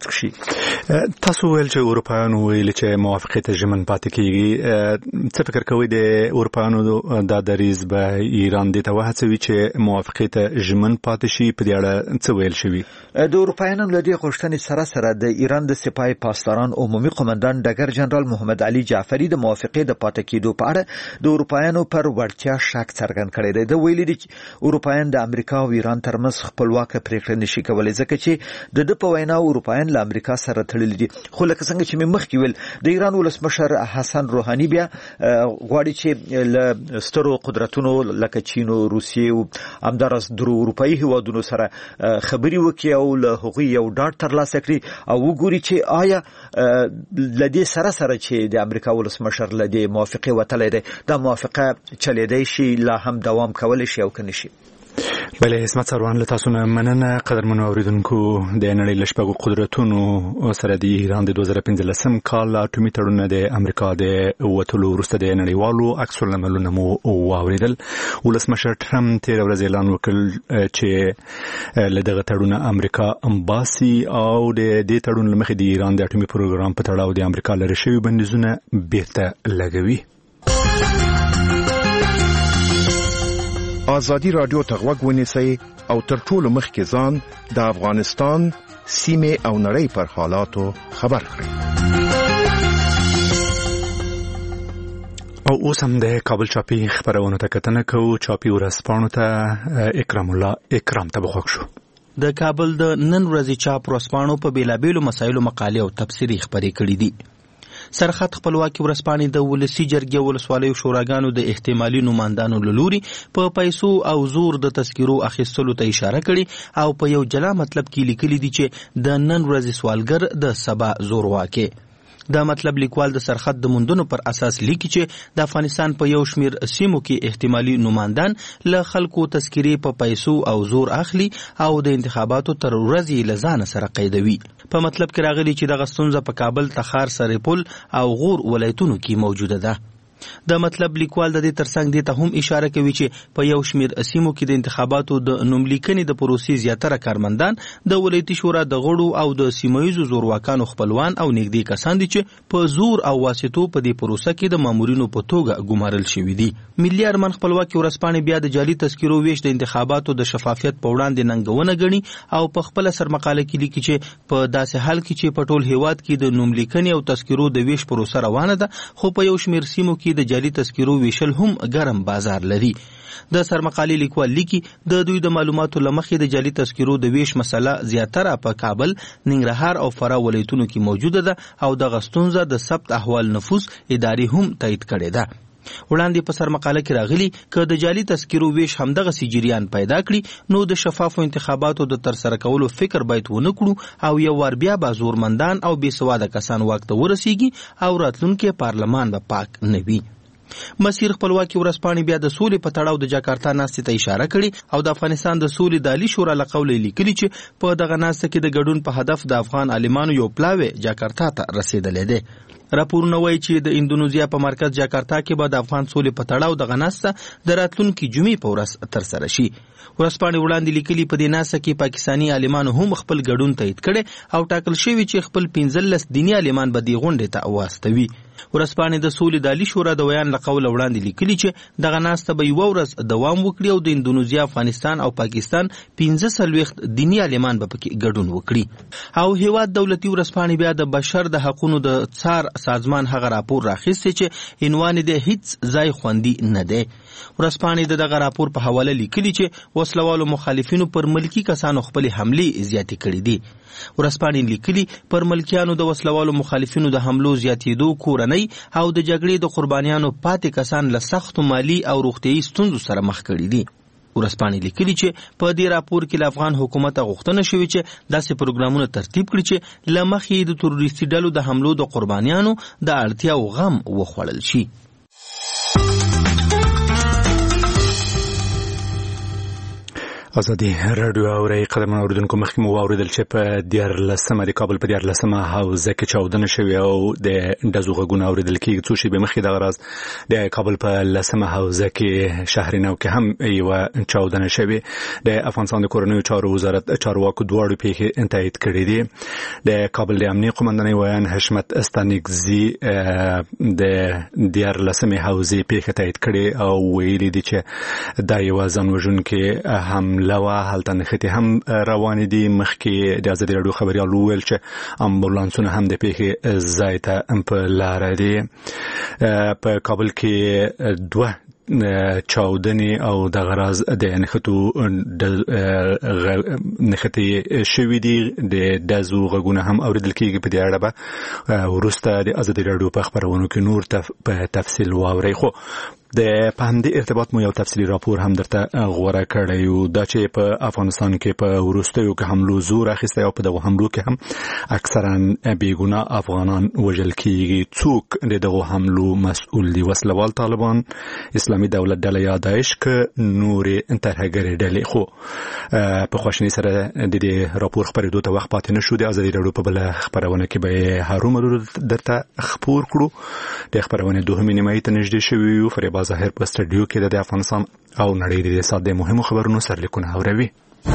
S11: رامنځته شي.
S1: تاسو ویل چې اروپایانو ویل چې موافقه ته ژمن پاتې کیږي. څه فکر کوئ د اروپایانو دا دریځ به ایران د ته وهڅوي چې موافقه ته ژمن پاتې شي؟ په دې اړه څه ویل شوي؟
S11: د اروپایانو له دې غوښتنې سره سره د ایران د سپاه پاسداران عمومي قومندان ډګر جنرال محمد علي جعفری د موافقه د پاتې کېدو په اړه د اروپایانو پر وړتیا شک څرګند کړی دی. د ویلي دي چې اروپایان د امریکا او ایران ترمنځ خپلواک پریکړه نشي کولای ځکه چې د د په وینا اروپایان له امریکا سره تړلي دي. خو لکه څنګه چې مې مخکې ویل د ایران ولسمشر حسن روحاني بیا غواړي چې له سترو قدرتونو لکه چین او روسیې او همدارس درو اروپایي هیوادونو سره خبري وکړي او له هغوی یو ډاډ ترلاسه کړي او وګوري چې آیا له دې سره سره چې د امریکا ولسمشر له دې موافقه وتلی دی دا موافقه چلیدای شي لا هم دوام کولی شي او که نه شي.
S1: بله اسمت سروان له تاسو نه مننه. قدرمنو اوریدونکو د نړۍ له شپږو قدرتونو سره د ایران د دوه زره پنځلسم کال اټومي تړون د امریکا د وتلو وروسته د نړیوالو عکس العملونه مو واوریدل. ولسمشر ټرمپ تیر ورځ اعلان وکړ چې له دغه تړون امریکا امباسي او د دې تړون لمخې د ایران د اټومي پروګرام په تړاو د امریکا لري شوی بندیزونه بیرته لګوي.
S8: آزادی رادیو ته غوږ ونیسئ او تر ټولو مخکې ځان د افغانستان سیمې او نړۍ پر حالاتو خبر کړئ.
S1: او اوس هم د کابل چاپی خبرونو ته کتنه کوو. چاپی ورځپاڼو ته اکرام الله اکرام ته بخښ شو.
S6: د کابل د نن ورځې چاپ ورځپاڼو په بیلابیلو مسایلو مقالې او تبصرې خبرې کړې دي. سرحد خپلواکي ورځپاڼې د ولسی جرګې ولسوالیو شوراګانو د احتمالي نمائندانو له لوري په پیسو او زور د تذکرو اخیستلو ته اشاره کړې او په یو جلا مطلب کې لیکلي دي چې د نن ورځې سوالګر د سبا زورواکي. دا مطلب لیکوال د سرحد د موندنو پر اساس لیکي چې د افغانستان په یو شمیر سیمو کې احتمالي نمائندان له خلکو تذکرې په پیسو او زور اخلي او د انتخاباتو تر ورځې له ځان سره قیدوي. په مطلب کې راغلي چې دغه ستونزه په کابل، تخار، سرپل او غور ولایتونو کې موجوده ده. د مطلب لیکوال د دې ترڅنګ دې ته هم اشاره کوي چې په یو شمیر اسیمو کې د انتخاباتو د نوملیکنې د پروسې زیاتره کارمندان د ولایتي شورا د غړو او د سیمایي زورواکانو خپلوان او نږدې کسان دي چې په زور او واسطو په دې پروسه کې د مامورینو په توګه ګمارل شوي دي. ملي ارمان خپلواکي ورځپاڼې بیا د جعلي تذکرو ویش د انتخاباتو د شفافیت په وړاندې ننګونه ګڼي او په خپل سرمقاله کې لیکي چې په داسې حال کې چې په ټول هیواد کې د نوملیکنې او تذکرو د ویش پروسه روانه ده، خو په یو شمیر سیمو کې د جعلي تذکرو ویشل هم ګرم بازار لري. د سرمقالې لیکوال لیکي د دوی د معلوماتو لمخې د جعلي تذکرو د ویش مسله زیاتره په کابل، ننګرهار او فراه ولایتونو کې موجوده ده او د غستونزه د ثبت احوال نفوس ادارې هم تایید کړي ده. وړاندې په سرمقاله کې راغلي که د جعلي تذکرو ویش همدغه سي جریان پیدا کړي نو د شفافو انتخاباتو د ترسره کولو فکر باید ونه کړو او یو ور بیا به زورمندان او بې سواده کسان واک ته ورسیږي او راتلونکي پارلمان به پاک نه وي. مسیر خپلواکي ورځپاڼې بیا د سولې په تړاو د جاکارتا ناستې ته اشاره کړې او د افغانستان د سولې د عالي شورا له قوله لیکلي چې په دغه ناسته کې د ګډون په هدف د افغان عالمانو یو پلاوی جاکارتا ته رسیدلی دی. راپورونه وایي چې د اندونیزیا په مرکز جاکارتا کې به د افغان سولې په تړاو دغه ناسته د راتلونکي جمعې په ورځ ترسره شي. ورځپاڼې وړاندې لیکلي په دې ناسته کې پاکستاني عالمانو هم خپل ګډون تایید کړی او ټاکل شوي چې خپل پنځلس دیني عالمان به دې غونډې ته واستوي. ورځپاڼې د سولې د عالي شورا د ویان له قوله وړاندې لیکلي چې دغه ناسته به یوه ورځ دوام وکړي او د اندونیزیا، افغانستان او پاکستان پنځه څلوېښت دیني عالمان به پکې ګډون وکړي. او هیواد دولتي ورځپاڼې بیا د بشر د حقونو د څار سازمان هغه راپور راخیستی چې عنوان یې هیڅ ځای خوندي نه دی. ورځپاڼې د دغه راپور په حواله لیکلي چې وسلوالو مخالفینو پر ملکی کسانو خپلې حملې زیاتې کړې دي. ورځپاڼې لیکلي پر ملکیانو د وسلوالو مخالفینو د حملو زیاتېدو، کورنۍ او د جګړې د قربانیانو پاتې کسان له سختو مالی او روغتیايي ستونزو سره مخ کړي دي. ورځپاڼې لیکلي چې په دې راپور کې له افغان حکومت غوښتنه شوې چې داسې پروګرامونه ترتیب کړي چې له مخې د تروریستي ډلو د حملو د قربانیانو د اړتیاو غم وخوړل شي.
S1: ازادي رادیو اوري قدمونه اوریدونکو مخکې مو واوریدل چې په دیارلسمه د کابل په دیارلسمه حوزه کې چاودنه شوې او د ډزو غږونه اوریدل کېږي. څو شېبې مخکې دغه راز د کابل په لسمه حوزه کې شهرینو کې هم یوه چاودنه شوې. د افغانستان د کورنیو چارو وزارت چارواکو دواړو پیښې تایید کړې دي. د کابل د امنیه قومندانۍ ویان حشمت استانګزي د دیارلسمه حوزې پیښه تایید کړې او ویلي دي چې دا یوه ځانوژونکې حمله لوا هلته نښتې هم روانې دي. مخکې د ازادي راډیو خبریال وویل چې امبولانسونه هم د پیښې ځای ته په لاره دي. په کابل کې دوه چاودنې او د غراز د نښتو نښتې شوې دي. د ډزو غږونه هم اوریدل کېږي. په دې اړه به وروسته د ازادي راډیو په خبرونو کې نور په تفصیل واورئ. خو د په همدې ارتباط مو یو تفصیلي راپور هم درته غوره کړی یو. دا چې په افغانستان کې په وروستیو کې حملو زور اخیستی او په دغو حملو کې هم اکثرا بېګناه افغانان وژل کېږي. څوک د دغو حملو مسؤل دي؟ وسلوال طالبان، اسلامي دولت ډله یا داعش که نورې ترهګرې ډلې؟ خو په خواشینۍ سره د دې راپور خپرېدو ته وخت پاتې نه شو. د ازادي راډیو په بله خپرونه کې به یې هرومرو درته خپور کړو. د خپرونې دوهمې نیمایي ته نږدې شوي یو. فریبا ظاهر په سټډیو کې د افغانستان او نړۍ د سات د مهمو خبرونو سرلیکونه اوروي.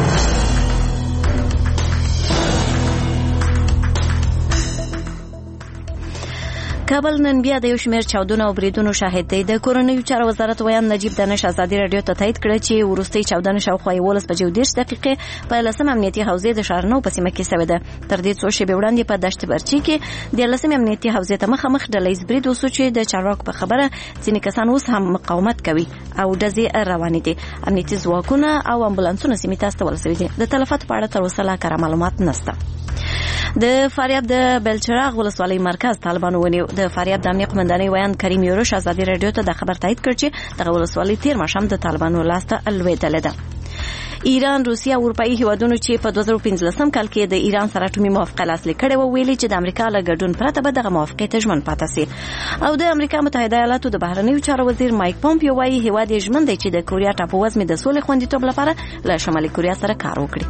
S2: کابل نن بیا د یو شمېر چاودنو او بریدونو شاهد دی. د کورنیو چارو وزارت ویان نجیب دانش ازادي راډیو ته تایید کړ چې وروستۍ چاودنه شاوخوا یولس بجې او دېرش دقیقې په لسم امنیتي حوزې د شهرنو په سیمه کې شوې ده. تر دې څو شېبې وړاندې په دشت برچي کې د لسم امنیتي حوزې ته مخامخ ډلهییز برید وسو چې د چارواکو په خبره ځینې کسان اوس هم مقاومت کوي او ډزې روانې دي. امنیتي ځواکونه او امبولانسونه سیمې ته استول شوي دي. د تلفاتو په اړه تر اوسه لا کره معلومات نشته. د فاریاب د بلچراغ ولسوالۍ مرکز طالبانو ونیو. د فاریاب د امنیه قومندانۍ ویان کریم یوروش ازادي راډیو ته د خبر تایید کړ چې دغه ولسوالۍ تیر ماښام د طالبانو لاسته لوېدلې ده. ایران، روسیه او اروپایي هیوادونو چې په دوه زره پنځلسم کال کې د ایران سره اټومي موافقه لاسلیک کړې و، ویلي چې د امریکا له ګډون پرته به دغه موافقه ته ژمن پاتې سي. او د امریکا متحده ایالاتو د بهرنیو چارو وزیر مایک پومپیو وایي هیواد یې ژمن دی چې د کوریا ټاپو وزمې د سولې خوندیتوب لپاره له شمالي کوریا سره کار وکړي.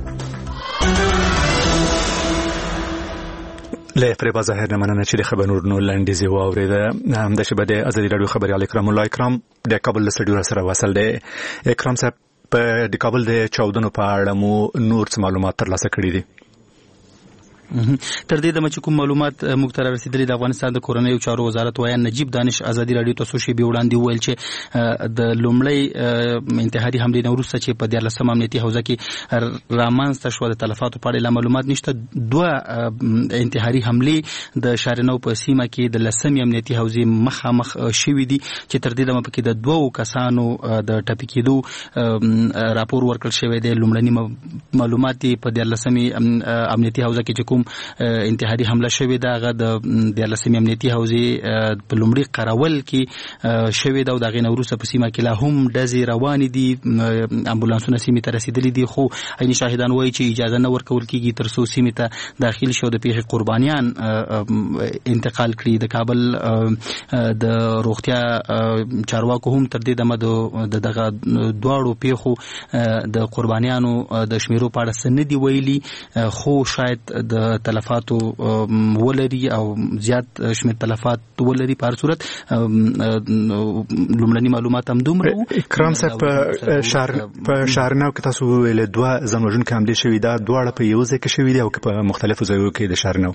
S1: له فریبا ظاهر نه مننه چې د خبرونو لنډیزې واورېده. همداسې به د ازادي راډیو خبریال اکرام الله اکرام د کابل له سټډیو سره وصل دی. اکرام صاحب، په د کابل د چاودنو په اړه مو نور څه معلومات ترلاسه کړي دي؟
S6: تر دې دمه چې کوم معلومات موږ ته رسیدلي د افغانستان د کورنیو چارو وزارت ویان نجیب دانش ازادي راډیو ته څو شېبې وړاندې وویل چې د لومړۍ انتحاري حملې نه وروسته چې په دیارلسم امنیتي حوزه کې رامنځته شوه د تلفاتو په اړه لا معلومات نشته. دوه انتحاري حملې د شارنو په سیمه کې د لسمې امنیتي حوزې مخامخ شوي دي چې تر دې دمه پکې د دوو کسانو د ټپي کېدو راپور ورکړل شوی دی. لومړني معلومات په دیارلسمې امنیتي حوزه کې چې انتحاري حمله شوې ده هغه د دیارلسمې امنیتي حوزې په لومړي قراول کې شوې ده او د هغې نه وروسته په سیمه کې لا هم ډزې روانې دي. امبولانسونه سیمې ته رسېدلي دي، خو عیني شاهدان وایي چې اجازه نه ورکول کېږي تر څو سیمې ته داخل شي او د پیښې قربانیان انتقال کړي. د کابل د روغتیا چارواکو هم تر دې دمه د دغه دواړو پیښو د قربانیانو د شمیرو په اړه څه نه دي ویلي، خو شاید د تلفاتو ولري او زیات شمیر تلفات ولري. په هر صورت لومړني معلومات هم دومره.
S1: اکرام صاحب، په شهر په شهرنو کې تاسو ویل دوه ځانوژونکي حملې شوي ده، دواړه په یو ځای کې شوي دي او که په مختلفو ځایونو کې د شهرنو؟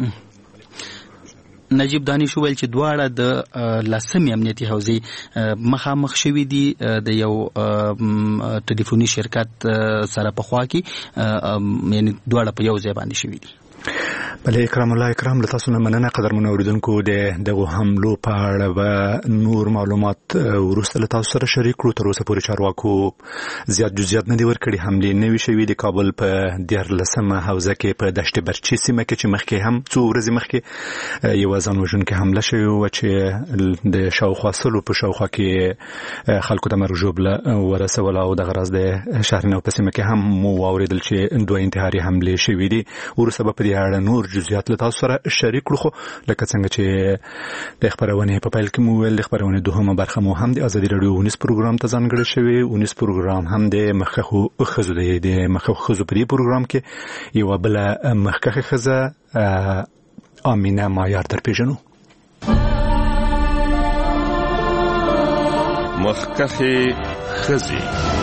S6: نجیب دانش ویل چې دواړه د لسمې امنیتي حوزې مخامخ شوي دي د یو ټلیفوني شرکت سره په خوا کې، یعنی دواړه په یو ځای باندې شوي دي.
S1: بله اکرام الله اکرام، له تاسو نه مننه. قدرمنو اوریدونکو، د دغو حملو په اړه به نور معلومات وروسته له تاسو سره شریک کړو. تر اوسه پورې چارواکو زیات جزئیات نه دي ورکړي. حملې نوي شوي د کابل په دیارلسمه حوزه کې په دشت برچي سیمه کې چې مخکې هم څو ورځې مخکې یوه ځانوژونکې حمله شوې وه چې د شاوخوا سلو په شاوخوا کې خلکو ته مرګ ژوبله ورسوله او دغه راز د شهرنو په سیمه کې هم مو واورېدل چې دوه انتحاري حملې شوي دي. وروسته به په دې دې اړه نور جزئیات له تاسو سره شریک کړو. لکه څنګه چې د خبرونه په پیل کې مو ویل، د خبرونه دوهمه برخه مو هم د ازادي رادیو ونیس پروګرام ته ځانګړې شوې. ونیس پروګرام هم د مخکخو خزو دی د مخکخو خزو په دې پروګرام کې یو بل مخکخه خزه امینه مایار در پیژنو.
S10: مخکخه خزی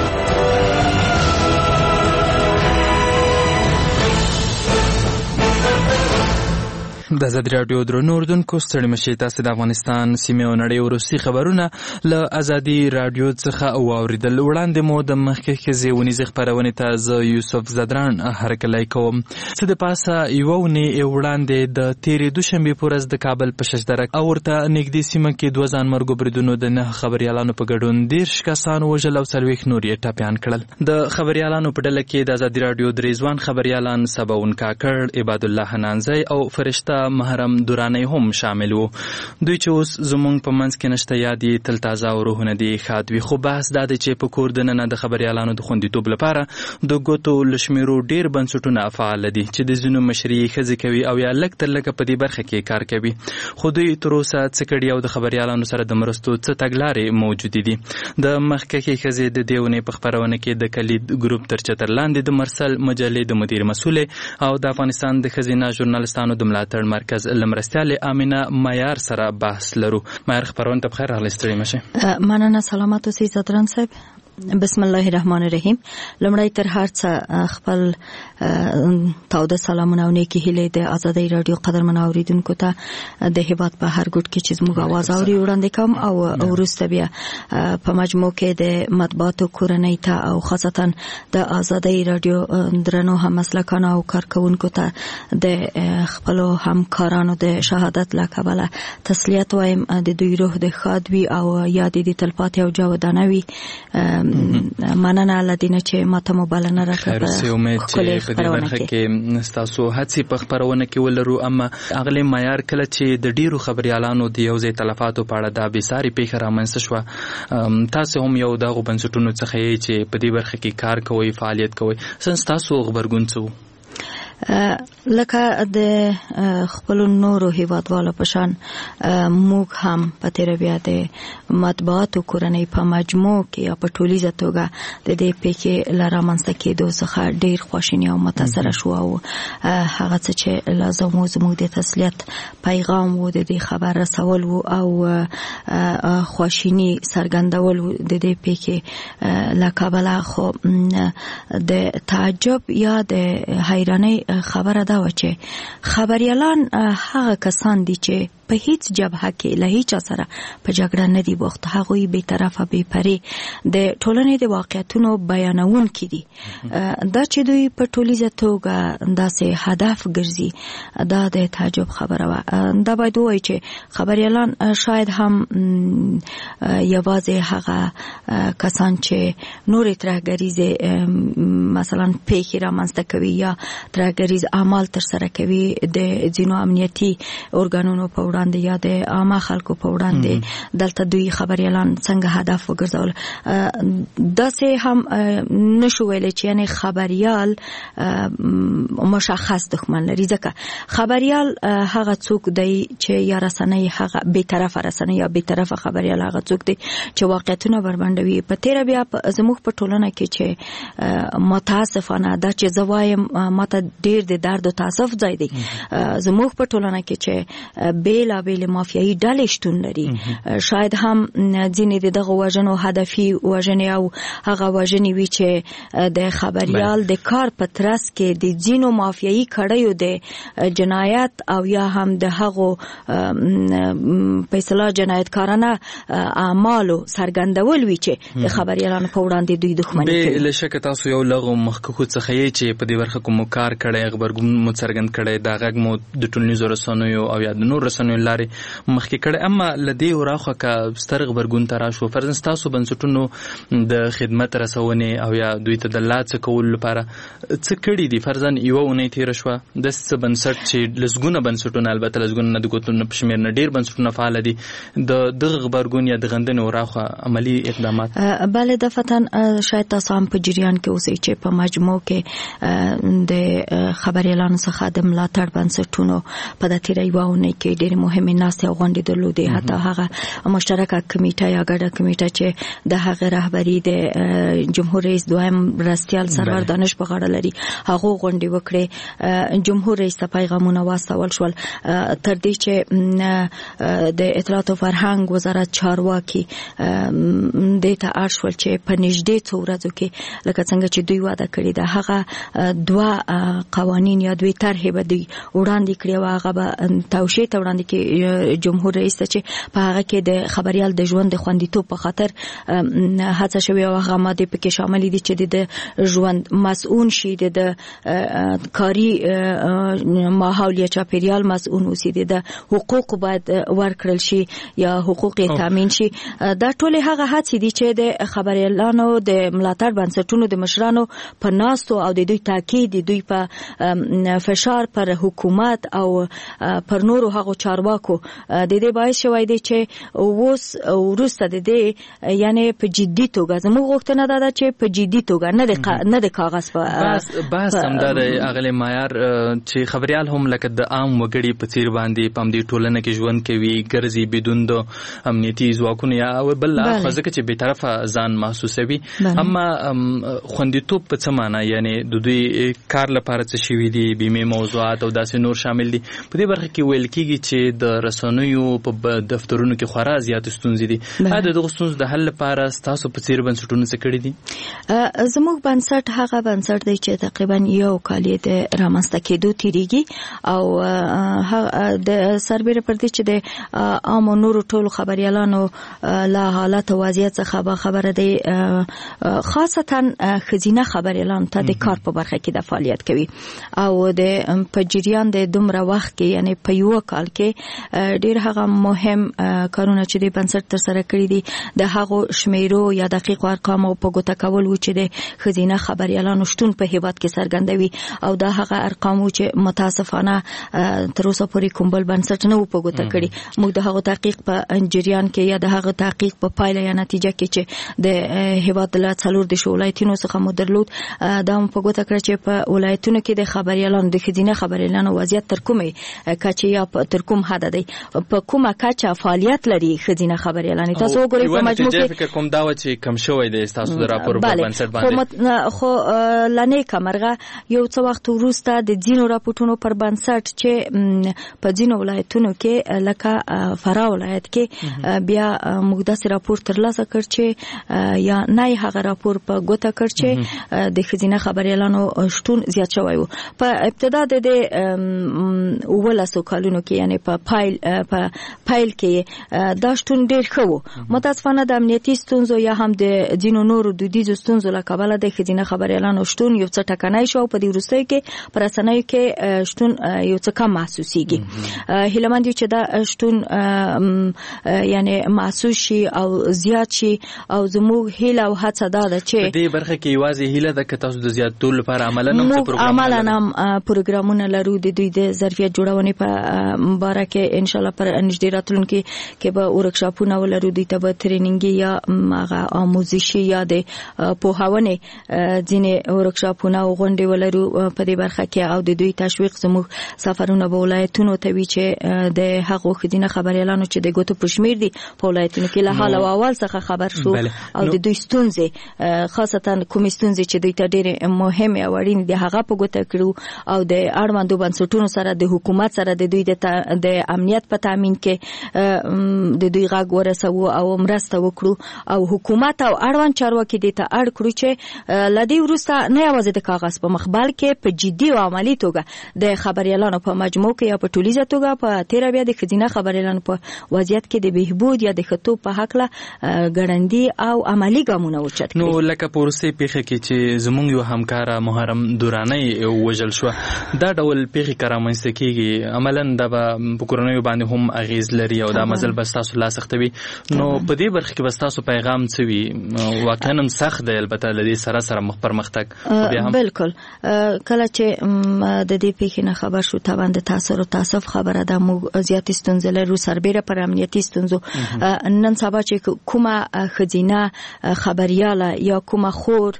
S6: د ازادي رادیو درنو اوردونکو ستړي مشئ، تاسو د افغانستان سیمې او نړۍ وروستي خبرونه له ازادي رادیو څخه واوریدل. وړاندې مو د مخکې ځایونیزې خبرونې ته زه یوسف زدران هرکلی کوم. څه د پاسه یوه اونۍ وړاندې د تېرې دوشنبې په ورځ د کابل په ششدره او ورته نږدې سیمه کې دوه ځانمرګو بریدونو د نه خبریالانو په ګډون دېرش کسان وژل او څلوېښت نور یې ټپیان کړل. د خبریالانو په ډله کې د ازادي رادیو درې ځوان خبریالان سباون کاکړ، عباد الله حنانزی او فرشته محرم دورانی هم شامل وو. دوی چې اوس زمونږ په منځ کې نشته، یاد یې تل تازه او روحونه دي ښاد وي. خو بحث دا دی چې په کور دننه د خبریالانو د خوندیتوب لپاره د ګوتو له شمېرو ډېر بنسټونه فعال دي چې د ځینو مشري یې ښځې کوي او یا لږ تر لږه په دې برخه کې کار کوي. خو دوی تر اوسه څه کړي او د خبریالانو سره د مرستو څه تګلارې موجودې دي. د مخکښې ښځې د دې اونۍ په خپرونه کې د کلید ګروپ تر چتر لاندې د مرسل مجلې د مدیر مسؤلې او د افغانستان د ښځینه ژورنالستانو د ملاتړ مرکز لمرستیال امینه مایار سره بحث لرو. مایار خبرونه ته بخیر راغلی، ستړي مشه.
S2: مننه، سلامات اوسئ زدران صاحب. بسم الله الرحمن الرحیم. لمړی تر هر څه خپل تاوده سلامونه او نیکی هیلې د ازادي رادیو قدرمن اوریدونکو ته د هیبات په هر ګډ کې چې زموږ आवाज اوري وړاندې کوم او ورسته بیا په مجموع کې د مطبوعاتو کورنۍ ته او خاصتا د ازادي رادیو درنو هم مسلکانو او کارکونکو ته د خپل همکارانو د شهادت لکبله تسلیت وایم. د دوی روح د خادوي او یاد دي تلپاتې او جاودانه وي. مننه لدینه چې ماته مبالنه راکړه.
S6: خیر سي امید چې په دې برخه کې تاسو هڅې په خبرونه کې ولرو. اما اغلی معیار کله چې د ډیرو خبريالانو د یو ځای تلفاتو په اړه د بيساري پیښه رامنځته شو، تاسو هم یو دغه بنسټونو څخه یې چې په دې برخه کې کار کوي، فعالیت کوي. څنګه تاسو خبرګون څه
S2: لکه د خپل نورو هیوادوالو په شان موږ هم په تیر بیا د مطبوعاتو کورنۍ په مجموع کې یا په ټولیزه توګه د دې پیښې لرامنځته کېدو څخه ډیر خواشینی او متاثر شو او هغه څه چې لازم و زموږ د تسلیت پیغام و د دې خبر رسول و او خواشینی څرګندول د دې پیښې لکابله خو د تعجب یا د حیرانۍ خبره دا و چې خبريالان هغه کسان دي چې په هیڅ جبهه کې له هیڅ سره په جګړه نه دی بوخت. هغه به طرفه به پرې د ټولنې د واقعیتونو بیانون کړي. دا چې دوی په ټولیزه توګه داسې هدف ګرځي دا د تعجب خبره و. دا باید وایي چې خبريالان شاید هم یوازې هغه کسان چې نورې ترهګریزې مثلا پیښې رامنځته کوي یا ترهګریز اعمال تر سره کوي د ځینو امنیتي ارګانونو په وړاندې یا د عامه خلکو په وړاندې دلته دوی خبريالان څنګه هدف وګرځول. داسې هم نشو ویلې چې یعنی خبريال مشخص دښمن لري، ځکه خبريال هغه څوک دی چې یا رسنۍ هغه به طرفه رسنۍ یا به طرفه خبريال هغه څوک دی چې واقعیتونه بربنډوي. په تیر بیا زموږ په ټولنه کې چې متاسفانه دا چې زوایم ماته ډیر د درد او تاسف ځای دی. زموږ په ټولنه کې چې بیلا بیل مافیایي ډلې شتون لري، شاید هم ځینې دغه وژنو هدفي وژنې او هغه وژنې وي چې د خبريال د کار په ترڅ کې د ځینو مافیایي کړیو د جنایت او یا هم د هغو په اصطلاح جنایتکارانه اعمالو څرګندول وي چې د خبريالانو په وړاندې دوی دښمني کوي.
S6: به لشک تاسو یو لغو مخکخو څخه یې چې په دې برخه کوم کار کړی، خبرګون مو څرګند کړی، دا غږ مو د ټولنیزو رسنیو او یا د نور رسنیو لارې مخکې کړي. اما لدی وراخه کا ستر خبرګون ترا شو فرض تاسو بنسټونو د خدمت رسونې او یا دوی ته د لاڅ کول لپاره څه کړي دي؟ فرضاً یو اونۍ تیر شو د څه بنسټ چې لزګونه بنسټونه البته لزګونه نه د ګوتونو په شمیر نه ډیر بنسټونه فعال دي د دغه خبرګون یا د غندنې وراخه عملی اقدامات.
S2: بله دفتن شاید تاسو هم په جریان کې اوسئ چې په مجموع کې د خبري اعلان څخه د ملاتړ بنسټونو په د تیر یو اونۍ کې ډېر مهمه ناستې او غونډې درلودې. حتی هغه مشترکه کمیټه یا ګډه کمیټه چې د هغه رهبری د جمهور رئیس دویم مرستیال سرور دانش په غاړه لري هغه غونډې وکړې. جمهور رئیس ته پیغامونه واستول شول تر دې چې د اطلاعات او فرهنګ وزارت چارواکي د ته ارشول چې په نږدې څو ورځو کې لکه څنګه چې دوی وعده کړی ده هغه دوا قوانین یا دوی طرحې به دوی وړاندې کړي او هغه به توشیح ته وړاندې کړي جمهور رئیس ته چې په هغه کې د خبریال د ژوند د خوندیتوب په خاطر هڅه شوې او هغه ماده پکې شامل دي چې د ژوند مسؤون شي د کاری ماحول یا چاپیریال مسؤون اوسي د حقوق باید ورکړل شي یا حقوق تامین شي. دا ټول هغه هڅې دي چې د خبريالانو د ملاتړ بنسټونو د مشرانو په ناستو او د دوی تاکید دوی په فشار پر حکومت او پر نورو هغو چارواکو د دې باعث شوی دی چې اوس ورسته د دې یعنی په جدي توګه زموږ غوښتنه ده چې په جدي توګه نه د نه د کاغذ په
S6: بس بس همدا د اغلی معیار چې خبريال هم لکه د عام وګړي په څیر باندې پم دي ټولنه کې ژوند کوي ګرځي بدون د امنیتي ځواکونو یا بل ځکه چې به طرفه ځان محسوسوي. اما خوندیتوب په څه معنی یعنی د دوی کار لپاره څه شوي دي بیمه موضوعات او داسې نور شامل دي. په دې برخه کې ویل کېږي چې د رسنیو په دفترونو کې خورا زیات ستونزې دي. دا دغه ستونزې د حل لپاره تاسو په څیر بنسټونو څه کړی دي؟
S2: زموږ بنسټ هغه بنسټ دی چې تقریبا یو کال د رامنځته کېدو تیریږي او د سربېره پر دې چې د عام نورو ټولو خبريالانو لا حالت وضعیت څخه به خبره دی خاصتا خزینه خبريالان ته د کار په برخه کې د فعالیت کوي او د په جریان د دومره وخت کې یعنی په یو کال کې ډیر هغه مهم کارونه چې د بنسټ تر سره کړی دي د هغو شمیرو یا دقیق ارقام په ګوته کول و چې د خزینه خبريالانو شتون په هیواد کې څرګندوي او دا هغه ارقام چې متاسفانه تر اوسه پورې کوم بل بنسټ نه و په ګوته کړی. موږ د هغو تحقیق په جریان کې یا د هغه تحقیق په پایله یا نتیجه کې چې د هیواد له څلور د ولایتونو څخه مو درلود دا هم په ګوته کړ چې په ولایتونو کې د خبريالانو د خزینه خبريالانو وضعیت تر کومه کچه یا تر کوم حد دی په کومه کچه فعالیت لري خزینه خبريالان. تاسو وګورئ په مجموع کې
S6: فکر کوم دا و چې کم شوی دی تاسو د راپور په بنسټ باندې
S2: خو لنې کمرغه یو څو وخت وروسته د ځینو راپورټونو پر بنسټ چې په ځینو ولایتونو کې لکه فراه ولایت کې بیا موږ داسې راپور ترلاسه کړ چې یا نه هغه راپور په ګوته کړ چې د خزینه خبريالانو شتون زیات شوی و. په ابتدا د ولسو کالونو کې یعنی په پایل په پایل کې دا شتون ډیر ښه و. متاسفانه د امنیتي ستونزو یا هم د ځینو نورو دودیزو ستونزو له کبله د خزینه خبريالانو شتون یو څه ټکنای شو په دې وروستیو کې پر رسنیو کې شتون یو څه کم محسوسیږي. هیلمند یو چې دا شتون یعنی محسوس شي او زیات شي او زموږ هیله او هڅه دا ده چې
S6: په دې برخه کې یوازې هیله ده چې تاسو د زیاتولو لپاره عملاً هم څه پروګرام
S2: عملاً هم پروګرامونه لرو د دوی د ظرفیت جوړونې په باره کې ان شاء الله پر نږدې راتلونکي کې به ورکشاپونه ولرو دوی ته به ټرینینګ یا هغه آموزشي یا د پوهاونې ځینې ورکشاپونه او غونډې ولرو په دې برخه کې او د دوی تشویق زموږ سفرونه به ولایتونو ته وي چې د هغو خزینه خبريالانو چې د ګوتو په شمیر دي په ولایتونو کې له حال او احوال څخه خبر شو او د دوی ستونزې خاصتا کوم ستونزې چې دوی ته ډېرې مهمې او اړینې دي هغه په ګوته کړو او د اړوندو بنسټونو سره د حکومت سره د دوی د امنیت په تامین کې د دوی غږ ورسوو او مرسته وکړو او حکومت او اړوند چارواکي دې ته اړ کړو چې له دې وروسته نه یوازې د کاغذ په مخ بلکې په جدي او عملي توګه د خبريالانو په مجموع کې یا په ټولیزه توګه په تیره بیا د خزینه خبريالانو په وضعیت کې د بهبود یا د خطو په حق له ګړندي او عملی ګامونه اوچت
S6: نو لکه پورسه پیخه کې چې زمونږ یو همکار محرم دورانی وجل شو دا ډول پیخه کرامنسته کیږي عملاً د په کورنیو باندې هم اغیز لري او دا مزل بس تاسو لا سختوي نو په دې برخه کې بس تاسو پیغام څه وي واقعا سخت دی البته لدی سره سره مخ پر مختګ
S2: بالکل کله چې د دې پیښې نه خبر شو تا باندې تاثیر او تاسف خبره ده موږ زیات ستونزې لرو سربېره پر امنیتي ستونزو نن سبا چې کومه خزینه خبرياله یا کومه خور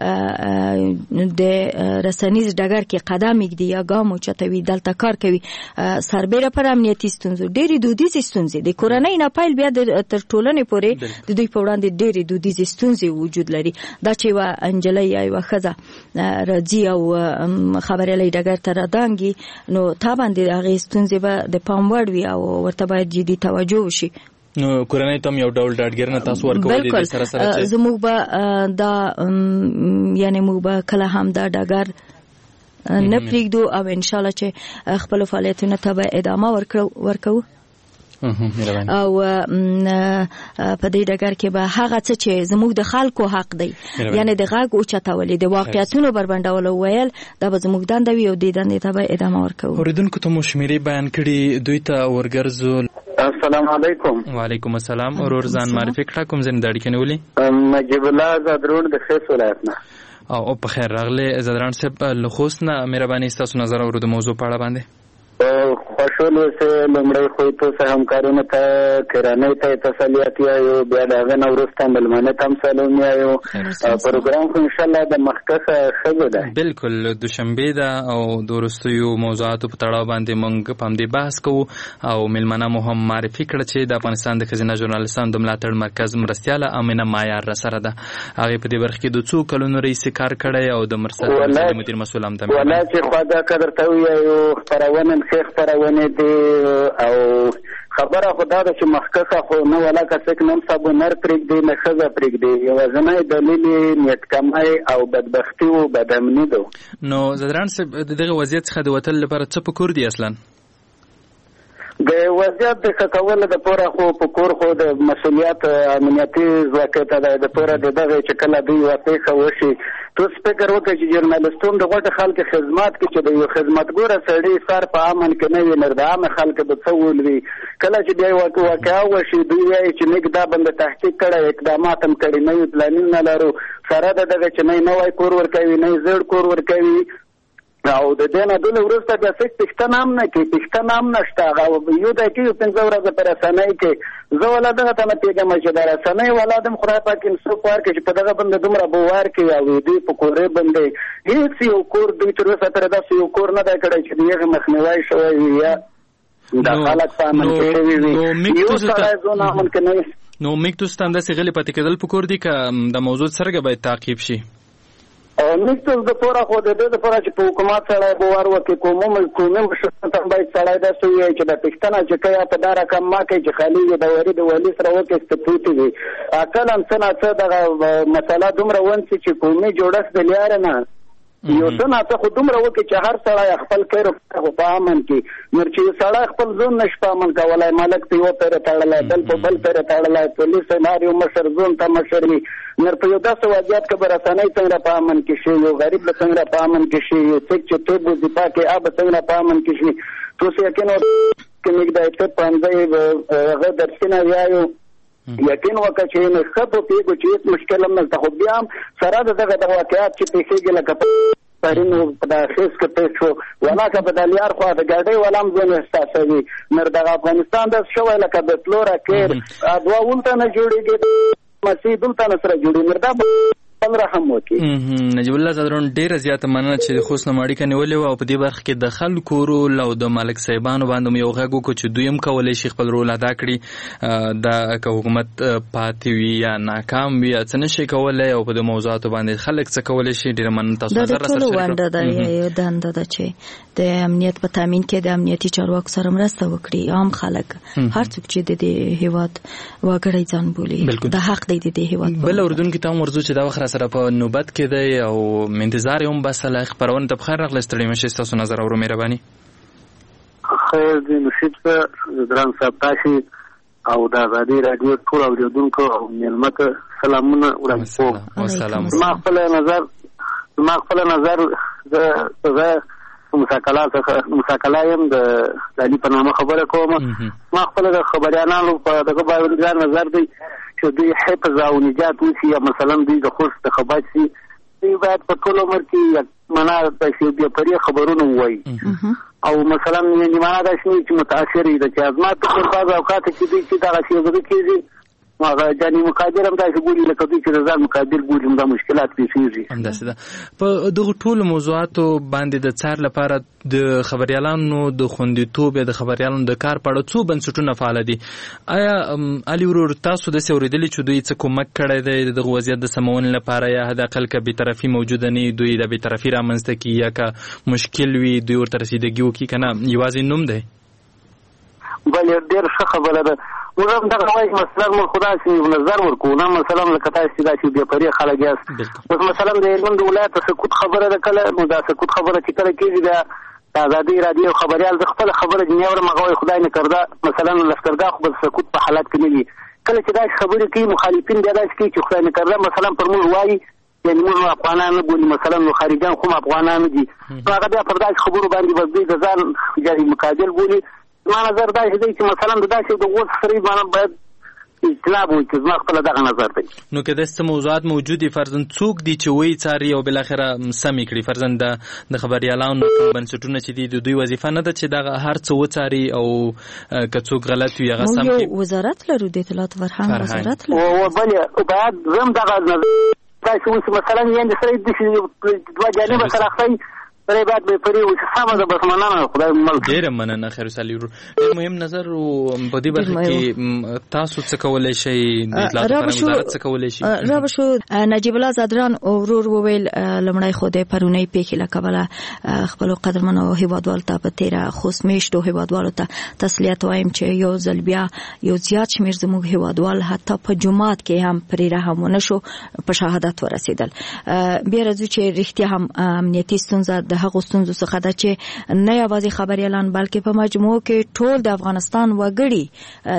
S2: د رسنیز ډګر کې قدم ایږدي یا ګام اوچتوي دلته کار کوي سربېره پر امنیتي ستونزو ډېری دودیزې ستونزې د کورنۍ نه پیل بیا تر ټولنې پورې د دوی په وړاندې ډېری دودیزې ستونزې وجود لري دا چې یوه نجلۍ یا یوه ښځه راځي او خبریالۍ ډګر ته رادانګي نو تا باندې هغې ستونزې به د پام وړ وي او ورته باید جدي توجه وشي
S6: نو کورنۍ ته یو ډول ډاډګرنه تاسو ورکوي د سره سره چې
S2: زموږ به دا یعنی موږ به کله هم دا ډګر نه پرېږدو او ان شاء الله چې خپل فعالیتونو ته به ادامه ورکوو او په دې ډګر کې به هغه څه چې زموږ د خلکو حق دی یعنی د غږ اوچتول د واقعیتونو بربنډول ویل دا به زموږ دنده وي او دې دندې ته به ادامه ورکوو.
S6: اوریدونکو ته مو شمیرې بیان کړي دوی ته ورګرځو.
S12: السلام علیکم.
S6: وعلیکم السلام. اورور ځان معرفي کړه کوم ځای د اړیکې نیولې؟
S12: نجیب الله زادرون د خیس ولایت نه.
S6: او په خیر راغله زادران صاحب له خوست نه مهرباني تاسو نظر اورو د موضوع په اړه باندې.
S12: خوشحال اوسه لمړی خو ته همکارانو ته کرانې ته تسلیت یو بیا دا غن ورسته ملمنه تم سلام یو پروګرام خو ان شاء الله د مخکسه خبره ده.
S6: بالکل دوشنبه ده او دورستیو موضوعات په تړاو باندې مونږ په دې بحث کوو او ملمنه مو هم معرفي کړ چې د افغانستان د خزینه ژورنالیستانو د ملاتړ مرکز مرستياله امینه معیار سره ده هغه په دې برخه کې د څو کلونو رئیس کار کړی او د مرستيال د مدیر مسؤل هم ده
S12: ولا چې خواجه قدر ته یو خبرونه خیر خبرونه دي او خبره خدا د چې مخکسه خو نو ولا کڅک نن سبو نر پرېګ دی نه خزه پرېګ دی یو ځنه دلیل نیت کمای او بدبختی او بدامنی دو.
S6: نو زدران صاحب دغه وضعیت څخه د وتل لپاره څه پکور دي اصلا؟
S12: د وضعیت د کول د پوره خو په کور خو د مسولیت امنیتي ځواکته د پوره د دغه چې کله دی واقع وشي تو سپیکر وکړي چې جرنالستون د غټ خلک خدمات کې چې د یو خدمتګور سړی سر په امن کې نه وي نردام خلک د څول وی کله چې دی واقع وشي دوی یې چې موږ دا بند تحقیق کړه اقدامات هم کړی نه پلانینګ نه لرو سره دغه چې نه نوای کور ور کوي نه زړ کور ور کوي او د دې نه دله ورسته د څه پښتنه هم نه کې پښتنه هم نشته هغه یو د کې څنګه ورځ پر اسانه کې زه ولادت ته نه پیګم چې در اسانه ولادم خدای پاک انصاف ورکړي چې په دغه بند دومره بوار کې او دې په کورې باندې هیڅ یو کور دوی تر اوسه تر داسې یو کور نه دا کړی چې دغه مخنیوي شوی یا د خلک په امن کې وي یو سره زونه امن کې نه
S6: نو میکتوس تم د سیغلی پاتې کېدل په کور دي ک د موضوع سره باید تعقیب شي.
S12: نکتوز د پورا خو د دې د پورا چې په حکومت سره بوار وکي کومه کومه مشرته باید سړی دا سوی چې د پښتنه چې کیا په دارا کم ما کې چې خالي د وری د ولی سره وکي ستپوتی وي اکل هم څنګه څه د مسله دومره ونسي چې کومه جوړس د لیار نه یو څنګه ته خو دومره وکي چې هر سړی خپل کېرو په امن کې نور چې سړی خپل ځون نشته امن کولای مالک ته یو پر تړلای بل په بل پر تړلای پولیس ماریو مشر ځون ته مشر وي نور په یو داسې وضعیت کې به رسنۍ څنګه په امن کې شي یو غریب به څنګه په امن کې شي یو څوک چې ته بوزي پاکې آب څنګه په امن کې شي تاسو یقین کې موږ د ته پنځه هغه درسونه وایو یقین وکړه چې نه خپل پیګو چې مشکل هم نه خو بیا سره دغه د واقعیت چې پیښیږي لکه پرینو په خیس کې پېښ شو ولا که بدلیار خو د ګاډي ولام ځنه احساسوي نر د افغانستان د شوی لکه د فلورا کې ادوا ولته نه جوړیږي مسیح دلته نه سره جوړي مردا رحم وکي.
S6: نجیب الله زادرون ډیر زیات مننه چې خوښ نماړي کني ولې او په دې برخه کې د خلکو رول او د مالک صاحبانو باندې یو غږ کو چې دویم کولای شي خپل رول ادا کړي د حکومت پاتې وي یا ناکام وي څنګه شي کولای او په دې موضوعات باندې خلک څه کولای شي ډیر مننه تاسو سره
S2: سره د ونده د یو دنده د چې د امنیت په تامین کې د امنیتي چارواکو سره مرسته وکړي عام خلک هر څوک چې د دې هیواد وګړي ځان بولي د حق دی د دې هیواد
S6: بل اردن کې تاسو ورزو چې دا وخت سره په نوبت کې دی او منتظر یم بس له خبرونه ته بخیر راغلی ستړي مشه تاسو نظر اورو مهرباني
S12: خیر دې نشید په دران صاحب تاسو او د غادي رادیو ټول اوریدونکو او ملمت سلامونه ورکوم.
S6: سلام.
S12: ما خپل نظر ما خپل نظر زه
S4: مساکلا څخه مساکلا يم د علي په نامه خبره کوم. ما خپل د خبريالانو په دغه باندې نظر دی چې دوی حفظ او نجات وسی یا مثلا دوی د خوش د خبرت سي دوی باید په ټول عمر کې معنا د سی بیا پرې خبرونه وایي او مثلا یعنی معنا د شنو چې متاثر دي چې ازمات په بعض اوقات کې دي چې دا شی وګړي کېږي هغه ځاني مقادر هم داسې ګوري لکه دوی چې ځان مقادر ګوري دا مشکلات پیښیږي.
S6: همداسې ده. په دغه ټولو موضوعاتو باندې د څار لپاره د خبريالانو د خوندیتوب یا د خبريالانو د کار په اړه څو بنسټونه فعال دي. آیا علي ورور تاسو د سوریدلې چې دوی څه کومک کړی دی د وضعیت د سمون لپاره یا د اقل ک به طرفي موجوده نه دوی د به طرفي رامنځته کی یا کا مشکل وي دوی ورته رسیدګي وکي کنه یوازې نوم دی؟
S4: بل ډیر ښه خبره ده. موږ دا کومه مثلا مو خدا سي نظر ورکو نه مثلا لکه تاسو دا چې بیا پرې خلک یاست بس مثلا د هلمند ولایت سکوت خبره ده کله نو دا سکوت خبره چې کله کېږي د ازادي رادیو خبريال د خپل خبره دنیا ور مغوي خدای نه کړدا مثلا لشکرګاه خو د سکوت په حالت کې نه دي کله چې دا خبرې کوي مخالفین بیا دا چې خدای نه کړدا مثلا پر موږ وایي یعنی موږ افغانان نه ګوري مثلا نو خارجان خو افغانان دي هغه بیا پر داسې خبرو باندې بس د ځان جاري مقابل ګوري. ما نظر دا چې مثلا د داسې د غوښ سری باندې باید اطلاع وکړي زما خپل دغه نظر دی.
S6: نو که داسې موضوعات موجودي فرضاً څوک دي چې وایي څاري او بالاخره سمې کړي فرضاً د خبریالانو بنسټونه چې دي د دوی وظیفه نه ده چې دغه هر څه وڅاري او که څوک غلط وي هغه سم کړي.
S2: وزارت لرو د اطلاعات فرهنګ وزارت لرو
S4: او بلې باید زم دغه داسې اوس مثلا یعنې سره د دوه جانبه سره اخلي پرې بعد به پرې و چې سمه ده بس مننه خدای ملک
S6: ډېره مننه خیر وسالي ورور. ډېر مهم نظر په دې برخه کې تاسو څه کولی شئ د اطلاعات فرهنګ وزارت څه کولی شي؟
S2: رابه شو نجیب الله زادران ورور وویل لومړی خو د پرونۍ پیښې له کبله خپلو قدرمنو هیوادوالو ته په تېره خوست میاشتو هیوادوالو ته تسلیت وایم چې یو ځل بیا یو زیات شمېر زموږ هیوادوال حتی په جومات کې هم پرې رحم ونه شو په شهادت ورسېدل. بیا راځو چې رښتیا هم امنیتي ستونزه د هغو ستونزو څخه ده چې نه یوازې خبریالان بلکې په مجموع کې ټول د افغانستان وګړي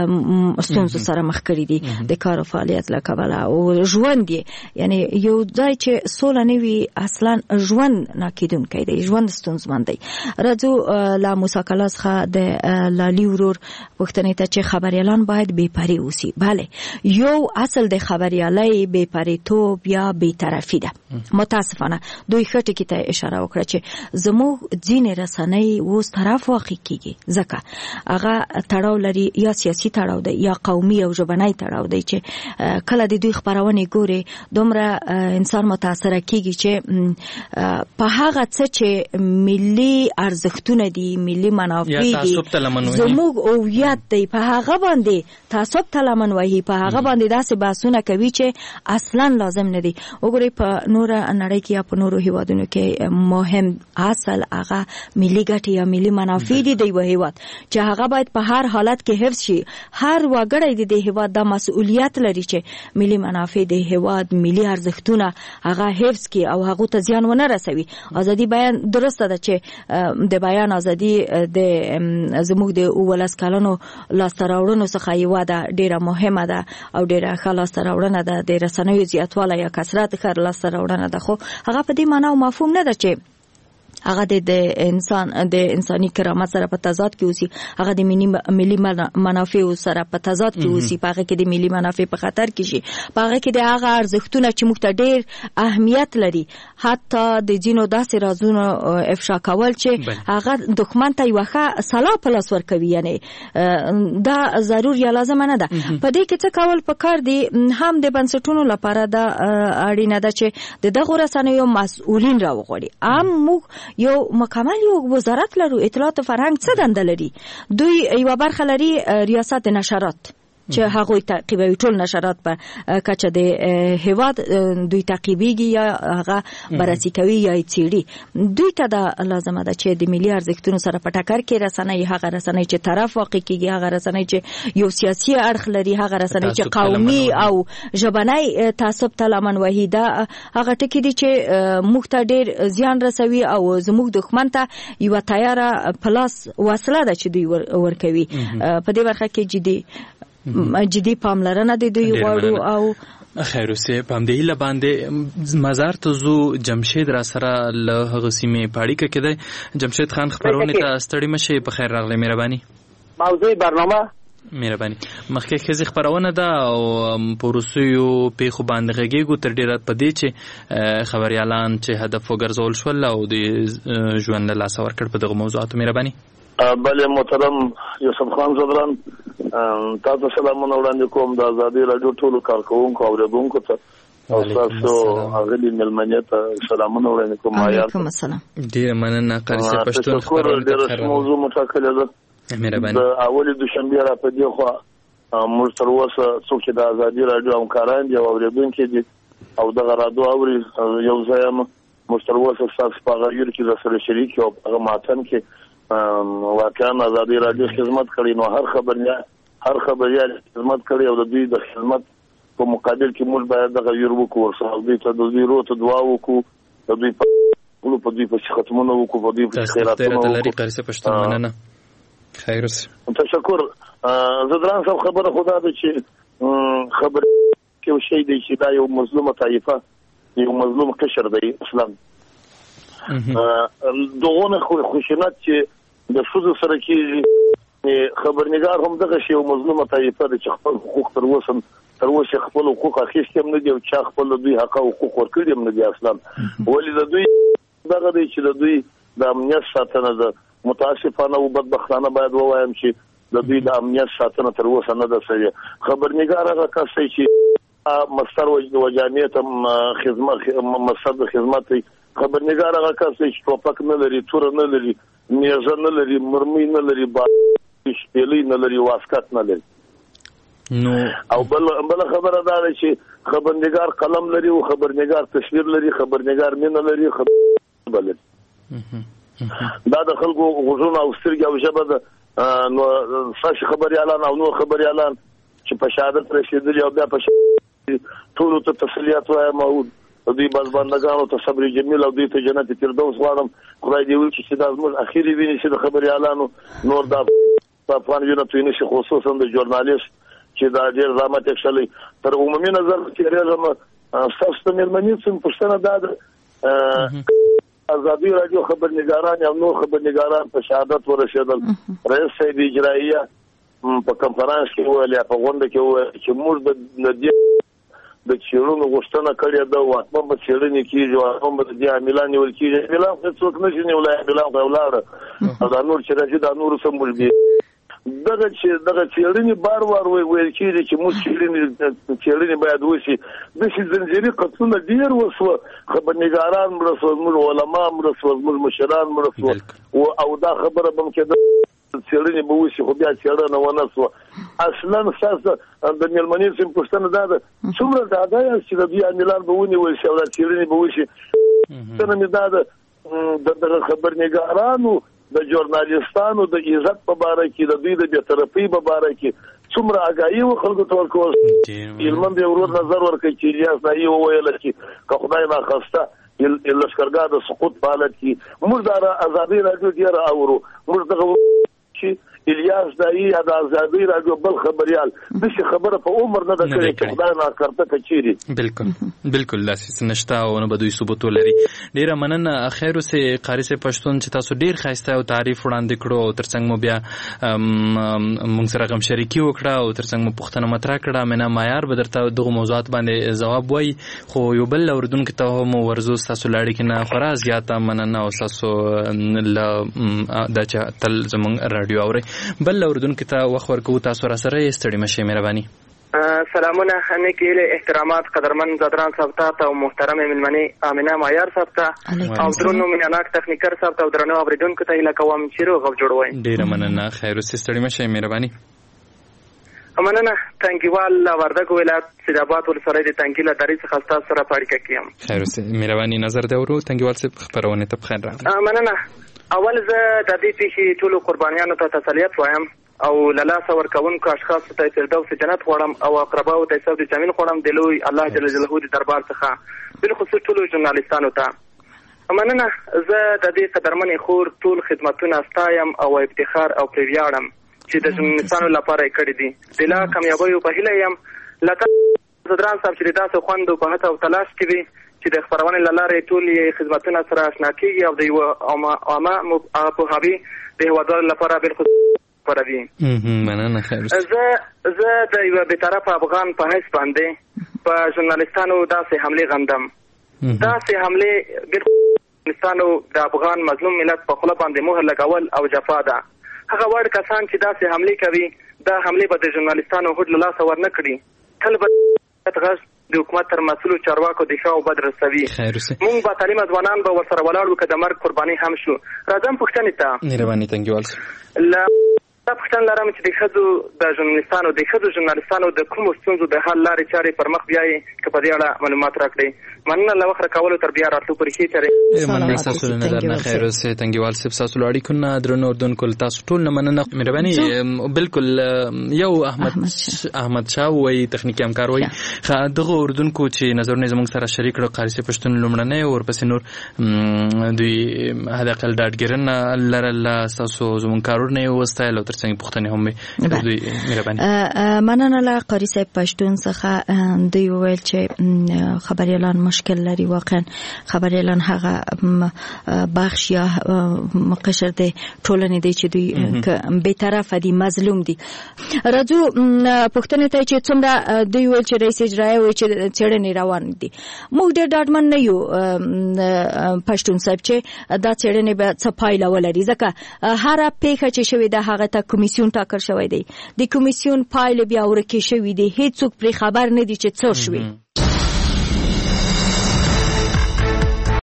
S2: له ستونزو سره مخ کړي دي د کار او فعالیت له کبله او ژوند یې یعنی یو ځای چې سوله نه وي اصلا ژوند ناکیدونکی دی ژوند ستونزمن دی. راځو له مساکلا څخه د لالي ورور پوښتنې ته چې خبریالان باید بېپرې اوسي. بله یو اصل د خبریالۍ بېپرېتوب یا بېطرفي ده. متاسفانه دوی ښه ټکي ته اشاره وکړه چې زموږ ځینې رسنۍ اوس طرف واقع کیږي ځکه هغه تړاو لري یا سیاسي تړاو دی یا قومي او ژبنی تړاو دی چې کله د دوی خبرونه ګوري دومره انسان متاثر کیږي چې په هغه څه چې ملي ارزښتونه دي ملي منافع دي زموږ هویت دی په هغه باندې تعصب ته لمن وهي په هغه باندې داسې بحثونه کوي چې اصلا لازم نه دي. وګورئ په نور نړۍ کې یا په نورو هیوادونو کې مهم اصل هغه ملي ګټې یا ملي منافع دي د یو هیواد چې هغه باید په هر حالت کې حفظ شي. هر وګړی د هیواد د مسؤلیت لري چې ملي منافع د هیواد ملي ارزښتونه هغه حفظ کړي او هغه ته زیان ونه رسوي. ازادي بیان درسته ده چې د بیان ازادي د زموږ د ولس کلنو لاسته راوړنو څخه یوه ده ډیره مهمه ده او ډیره ښه لاسته راوړنه ده د رسنیو زیاتوالی یا کثرت ښه لاسته راوړنه ده خو هغه په دې معنا او مفهوم نه ده چې هغه د انسان د انساني کرامت سره په تضاد کې اوسي هغه د ملي منافع سره په تضاد کې اوسي په هغه کې د ملي منافع په خطر کې شي په هغه کې د هغه ارزښتونه چې موږ ته ډېر اهمیت لري حتی د ځینو داسې رازونو افشا کول چې هغه دښمن ته یوه ښه سلا په لاس ورکوي یعنی دا ضرور یا لازمه نه ده. په دې کې څه کول پکار دي هم د بنسټونو لپاره دا اړینه ده چې د دغو رسنیو مسؤلین راوغواړي. عام موږ یو مکمل یو وزارت لرو اطلاعات فرهنګ څه دنده لري دوی یو برخه لري ریاست نشرات چې هغه تعقیبوي ټول نشرات په کچه د هیواد دوی تعقیبيږي یا هغه بررسي کوي یا چيړي. دوی ته دا لازمه ده چې د ملي ارزښتونو سره په ټکر کې رسنۍ هغه رسنۍ چې طرف واقع کیږي هغه رسنۍ چې یو سیاسي اړخ لري هغه رسنۍ چې قومي او ژبنی تعصب ته لمن وهي دا هغه ټکي دي چې موږ ته ډېر زیان رسوي او زموږ دښمن ته یو تیاره پلاس وسله ده چې دوی ورکوي. په دې برخه کې جدي جدي پاملرنه د دوی غواړو او
S6: خیر اوسه په همدې هیله باندې مزار ته زو جمشید را سره له هغه سیمې پاړی کې کېده. جمشید خان خبرونه ته ستړي مشه په خیر راغلی. مهرباني
S13: موضوع برنامه
S6: مهرباني مخکې خزي خبرونه ده او پروسیو په خو باندې غږیږي تر ډیره پدې چې خبريالان چې هدف وګرځول شول او د ژوند له لاس ورکړ په دغه موضوعاتو. مهرباني.
S14: بله محترم یوسف خان زدران تاسو سلامونه وړاندې کوم د ازادي رادیو ټولو کارکونکو او اوریدونکو ته او تاسو اغلی ملمنه ته سلامونه وړاندې کوم.
S2: وعلیکم السلام.
S6: ډیر مننه قریشه پښتون خبرونه
S14: ډیر موضوع متکله ده.
S6: مهرباني.
S14: د اول دوشنبه را په دی خو موږ تر اوسه څوک چې د ازادي رادیو همکاران دي او اوریدونکو دي او دغه رادیو اوري یو ځای موږ تر اوسه تاسو په غیر کې د سره شریک او په ماتن کې واقعا ازادي رادیو خدمت کړي نو هر خبریا هر خبریا خدمت کړي او د دوی د خدمت په مقابل کې موږ باید دغه یو وکړو او دوی ته د دوی روته دعا وکړو د دوی په په دوی په ختمونه وکړو په دوی په خیراتونه
S6: وکړو. قریشه پښتون مننه. خیر اوسه.
S14: تشکر. زدران صاحب خبره خدا ده چې خبر کې شي دی چې دا یو مظلومه طائفه یو مظلوم قشر دی اسلام دغه خوشنات چې د شوزو سره کې خبرنګار هم دغه شی یو مظلومه طائفه د خپل حقوق تر وسم تر وسه خپل حقوق اخیستم نه دی او چې خپل دوی حق او حقوق ورکړي هم نه دی اسلام ولې د دوی دغه دی چې د دوی د امنیت ساتنه ده. متاسفانه او بدبختانه باید ووایم چې د دوی د امنیت ساتنه تر اوسه نه ده سوي. خبرنګار هغه کس چې مستر وجانیت خدمت مستر خدمت خبرنګار هغه کس چې ټوپک نه لري تور نه لري نیزه نه لري مرمي نه لري شپېلې نه لري واسکټ نه لري
S6: نو
S14: او بل بل خبره ده چې خبرنګار قلم لري او خبرنګار تصویر لري خبرنګار مینه لري خبر بل دا د خلکو غوږونه او سترګې او ژبه ده نو ساش خبريالان او نو خبريالان چې په شهادت رسیدلي او بیا په ټول ته تسلیت وایم او دوی باز بندگانو ته صبر جمیل او دوی ته جنت فردوس غواړم. خدای دې وکړي چې دا زموږ اخیری ویني چې د خبريالانو نور د افغان یونټ ویني خصوصا د ژورنالیست چې دا ډېر زحمت وکړي تر عمومي نظر کې راځم تاسو ته ملمنې څنګه پښتنه ده ازادي رادیو خبرنګاران او نور خبرنګاران په شهادت ورسېدل. رئیس صاحب اجرائیه په کنفرانس کې ویل په غونډه کې ویل چې موږ د دې د چیرونو غوښتنه کړې ده او په چیرنې کې جو هم د دې عاملان ول کې عاملان څوک نشي نیولای عاملان په ولاړ دا نور چې راځي دا نور سمول دي دغه چې دغه چیرنې بار بار ویل کېږي چې موږ چیرنې چیرنې باید وشي د شي زنجیري قطونه ډیر وسو خبرنګاران مرسو موږ علما مرسو موږ مشران مرسو او دا خبره بم کې چیرنې به وشي خو بیا چیرنه ونه سو اصلا اساس د ملمنې سم پښتنه ده څومره دا ده چې د دې عاملان به ونی وي چې دا چیرنې به وشي څنګه مې دا د دغه خبرنګارانو د ژورنالیستانو د عزت په اړه کې د دوی د بی‌طرفۍ په اړه کې څومره اگاهي و خلکو ته ورکول علم به ورور نظر ورکړي چې الیاس نایي وویل چې که خدای ناخواسته لښکرګاه د سقوط په حالت کې موږ د ازادي رادیو ډېر اورو موږ دغه چې الیاس نایي د ازادي رادیو بل خبريال د خبره په عمر نه د کړي چې خدای ناکارته کچيري
S6: بالکل بالکل لاسې نشتا او نه بدوي ثبوت لري. ډیره مننه. خیر اوسه قاری سه پښتون چې تاسو ډیر خاصه او تعریف وړاندې کړو او ترڅنګ مو بیا موږ سره غم شریکی وکړه او ترڅنګ مو پښتنه مطرح کړه مینه معیار بدرته دغه موضوعات باندې جواب وای خو یو بل اوردونکو ته مو ورزو تاسو لاړی کنه خورا زیاته مننه او تاسو ل د تل زمون رادیو اوري بل اوردونکو ته وخت ورکو تاسو را سره ستړي مشه. مهرباني.
S15: سلامونه همه کې احترامات قدرمن زدران صاحب ته او محترم ملمنې امینه معیار صاحب ته او درنو میناناک تخنیکر صاحب ته او درنو اوریدونکو ته اله کوم چې روغ جوړوي.
S6: ډیره مننه. خیر اوسې ستړي مشه. مهرباني.
S15: مننه. تنګیوال وردګ ولایت سیداباد ولسوالۍ د تنګیله درې څخه تاسو سره پاړیکه کیم.
S6: خیر اوسې مهرباني نظر دی ورو تنګیوال څخه خبرونه ته بخیر راغله.
S15: مننه. اول زه د دې پیښې ټولو قربانیانو ته تسلیت وایم او لاله سور کوونکو اشخاص ته فردوس جنت غواړم او اقرباو ته سود جميل غواړم د لوی الله جل جلاله د دربار څخه بل خصوص ټولو ژورنالیستانو ته مننه. زه د دې قدرمنې خور ټول خدمتونه ستایم او افتخار او پریویاړم چې د ژورنالیستانو لپاره کړی دي د لا کامیابیو په هیله یم لکه صدران صاحب چې داسې خوند په هڅه او تلاش کې وي چې د خبرونې له لارې ټول خدمتونه سره آشنا کېږي او د یوه عامه پوهاوي د هېوادوالو لپاره بالخصوص خپروي.
S6: مننه خیر.
S15: زه زه د یوه بېطرفه افغان په حیث باندې په ژورنالستانو داسې حملې غندم. داسې حملې بالخصوص د افغان مظلوم ملت په خوله باندې مهر لګول او جفا ده. هغه وړ کسان چې داسې حملې کوي دا حملې به د ژورنالستانو هوډ له لاسه ورنه کړي. تل به غږ د حکومت تر مسؤلو چارواکو د ښه او بد رسوي. موږ به تعلیم ځوانان به ورسره ولاړ وو که د مرګ قرباني هم شو. راځم پوښتنې ته.
S6: مهرباني تنګیوال
S15: له دا پوښتنه لرم چې د ښځو د ژورنالستانو د ښځو ژورنالستانو د کومو ستونزو د حل لارې چارې پر مخ بیایي که په دې اړه معلومات راکړئ. مننه له وخت راکولو تر بیا راتلو پورې ښې چارې.
S6: مننه ستاسو له نظر نه خیر اوسئ تنګیوال صاحب. ستاسو له اړیکو نه درنو اردوونکو تاسو ټول نه مننه. مهرباني بالکل یو احمد احمد شاه وایي تخنیکي همکار وایي دغه اردوونکو چې نظرونه زموږ سره شریک کړو قاري صاحب پښتون لومړنی ورپسې نور دوی حداقل ډاډګیرنه لرله ستاسو زموږ کارونه یې ووستایل او تر څنګ پوښتنې هم
S2: مننه له قاری صاحب پښتون څخه. دوی وویل چې خبریالان مشکل لري. واقعا خبریالان هغه بخش یا مقشر د ټولنې دی چې دوی به طرف دي مظلوم دي. راځو پښتنه ته چې څومره دوی ویل چې رئیس اجرایی وي چې څېړنې روان دي. موږ ډېر ډاډمن نه یو پښتون صاحب چې دا څېړنې به څه پایله ولري ځکه هر پیښه چې شوې ده هغه ته کمیسیون ټاکل شوی دی. د کمیسیون پایله بیا ورکې شوې دي. هیڅوک پرې خبر نه دي چې څه شوی.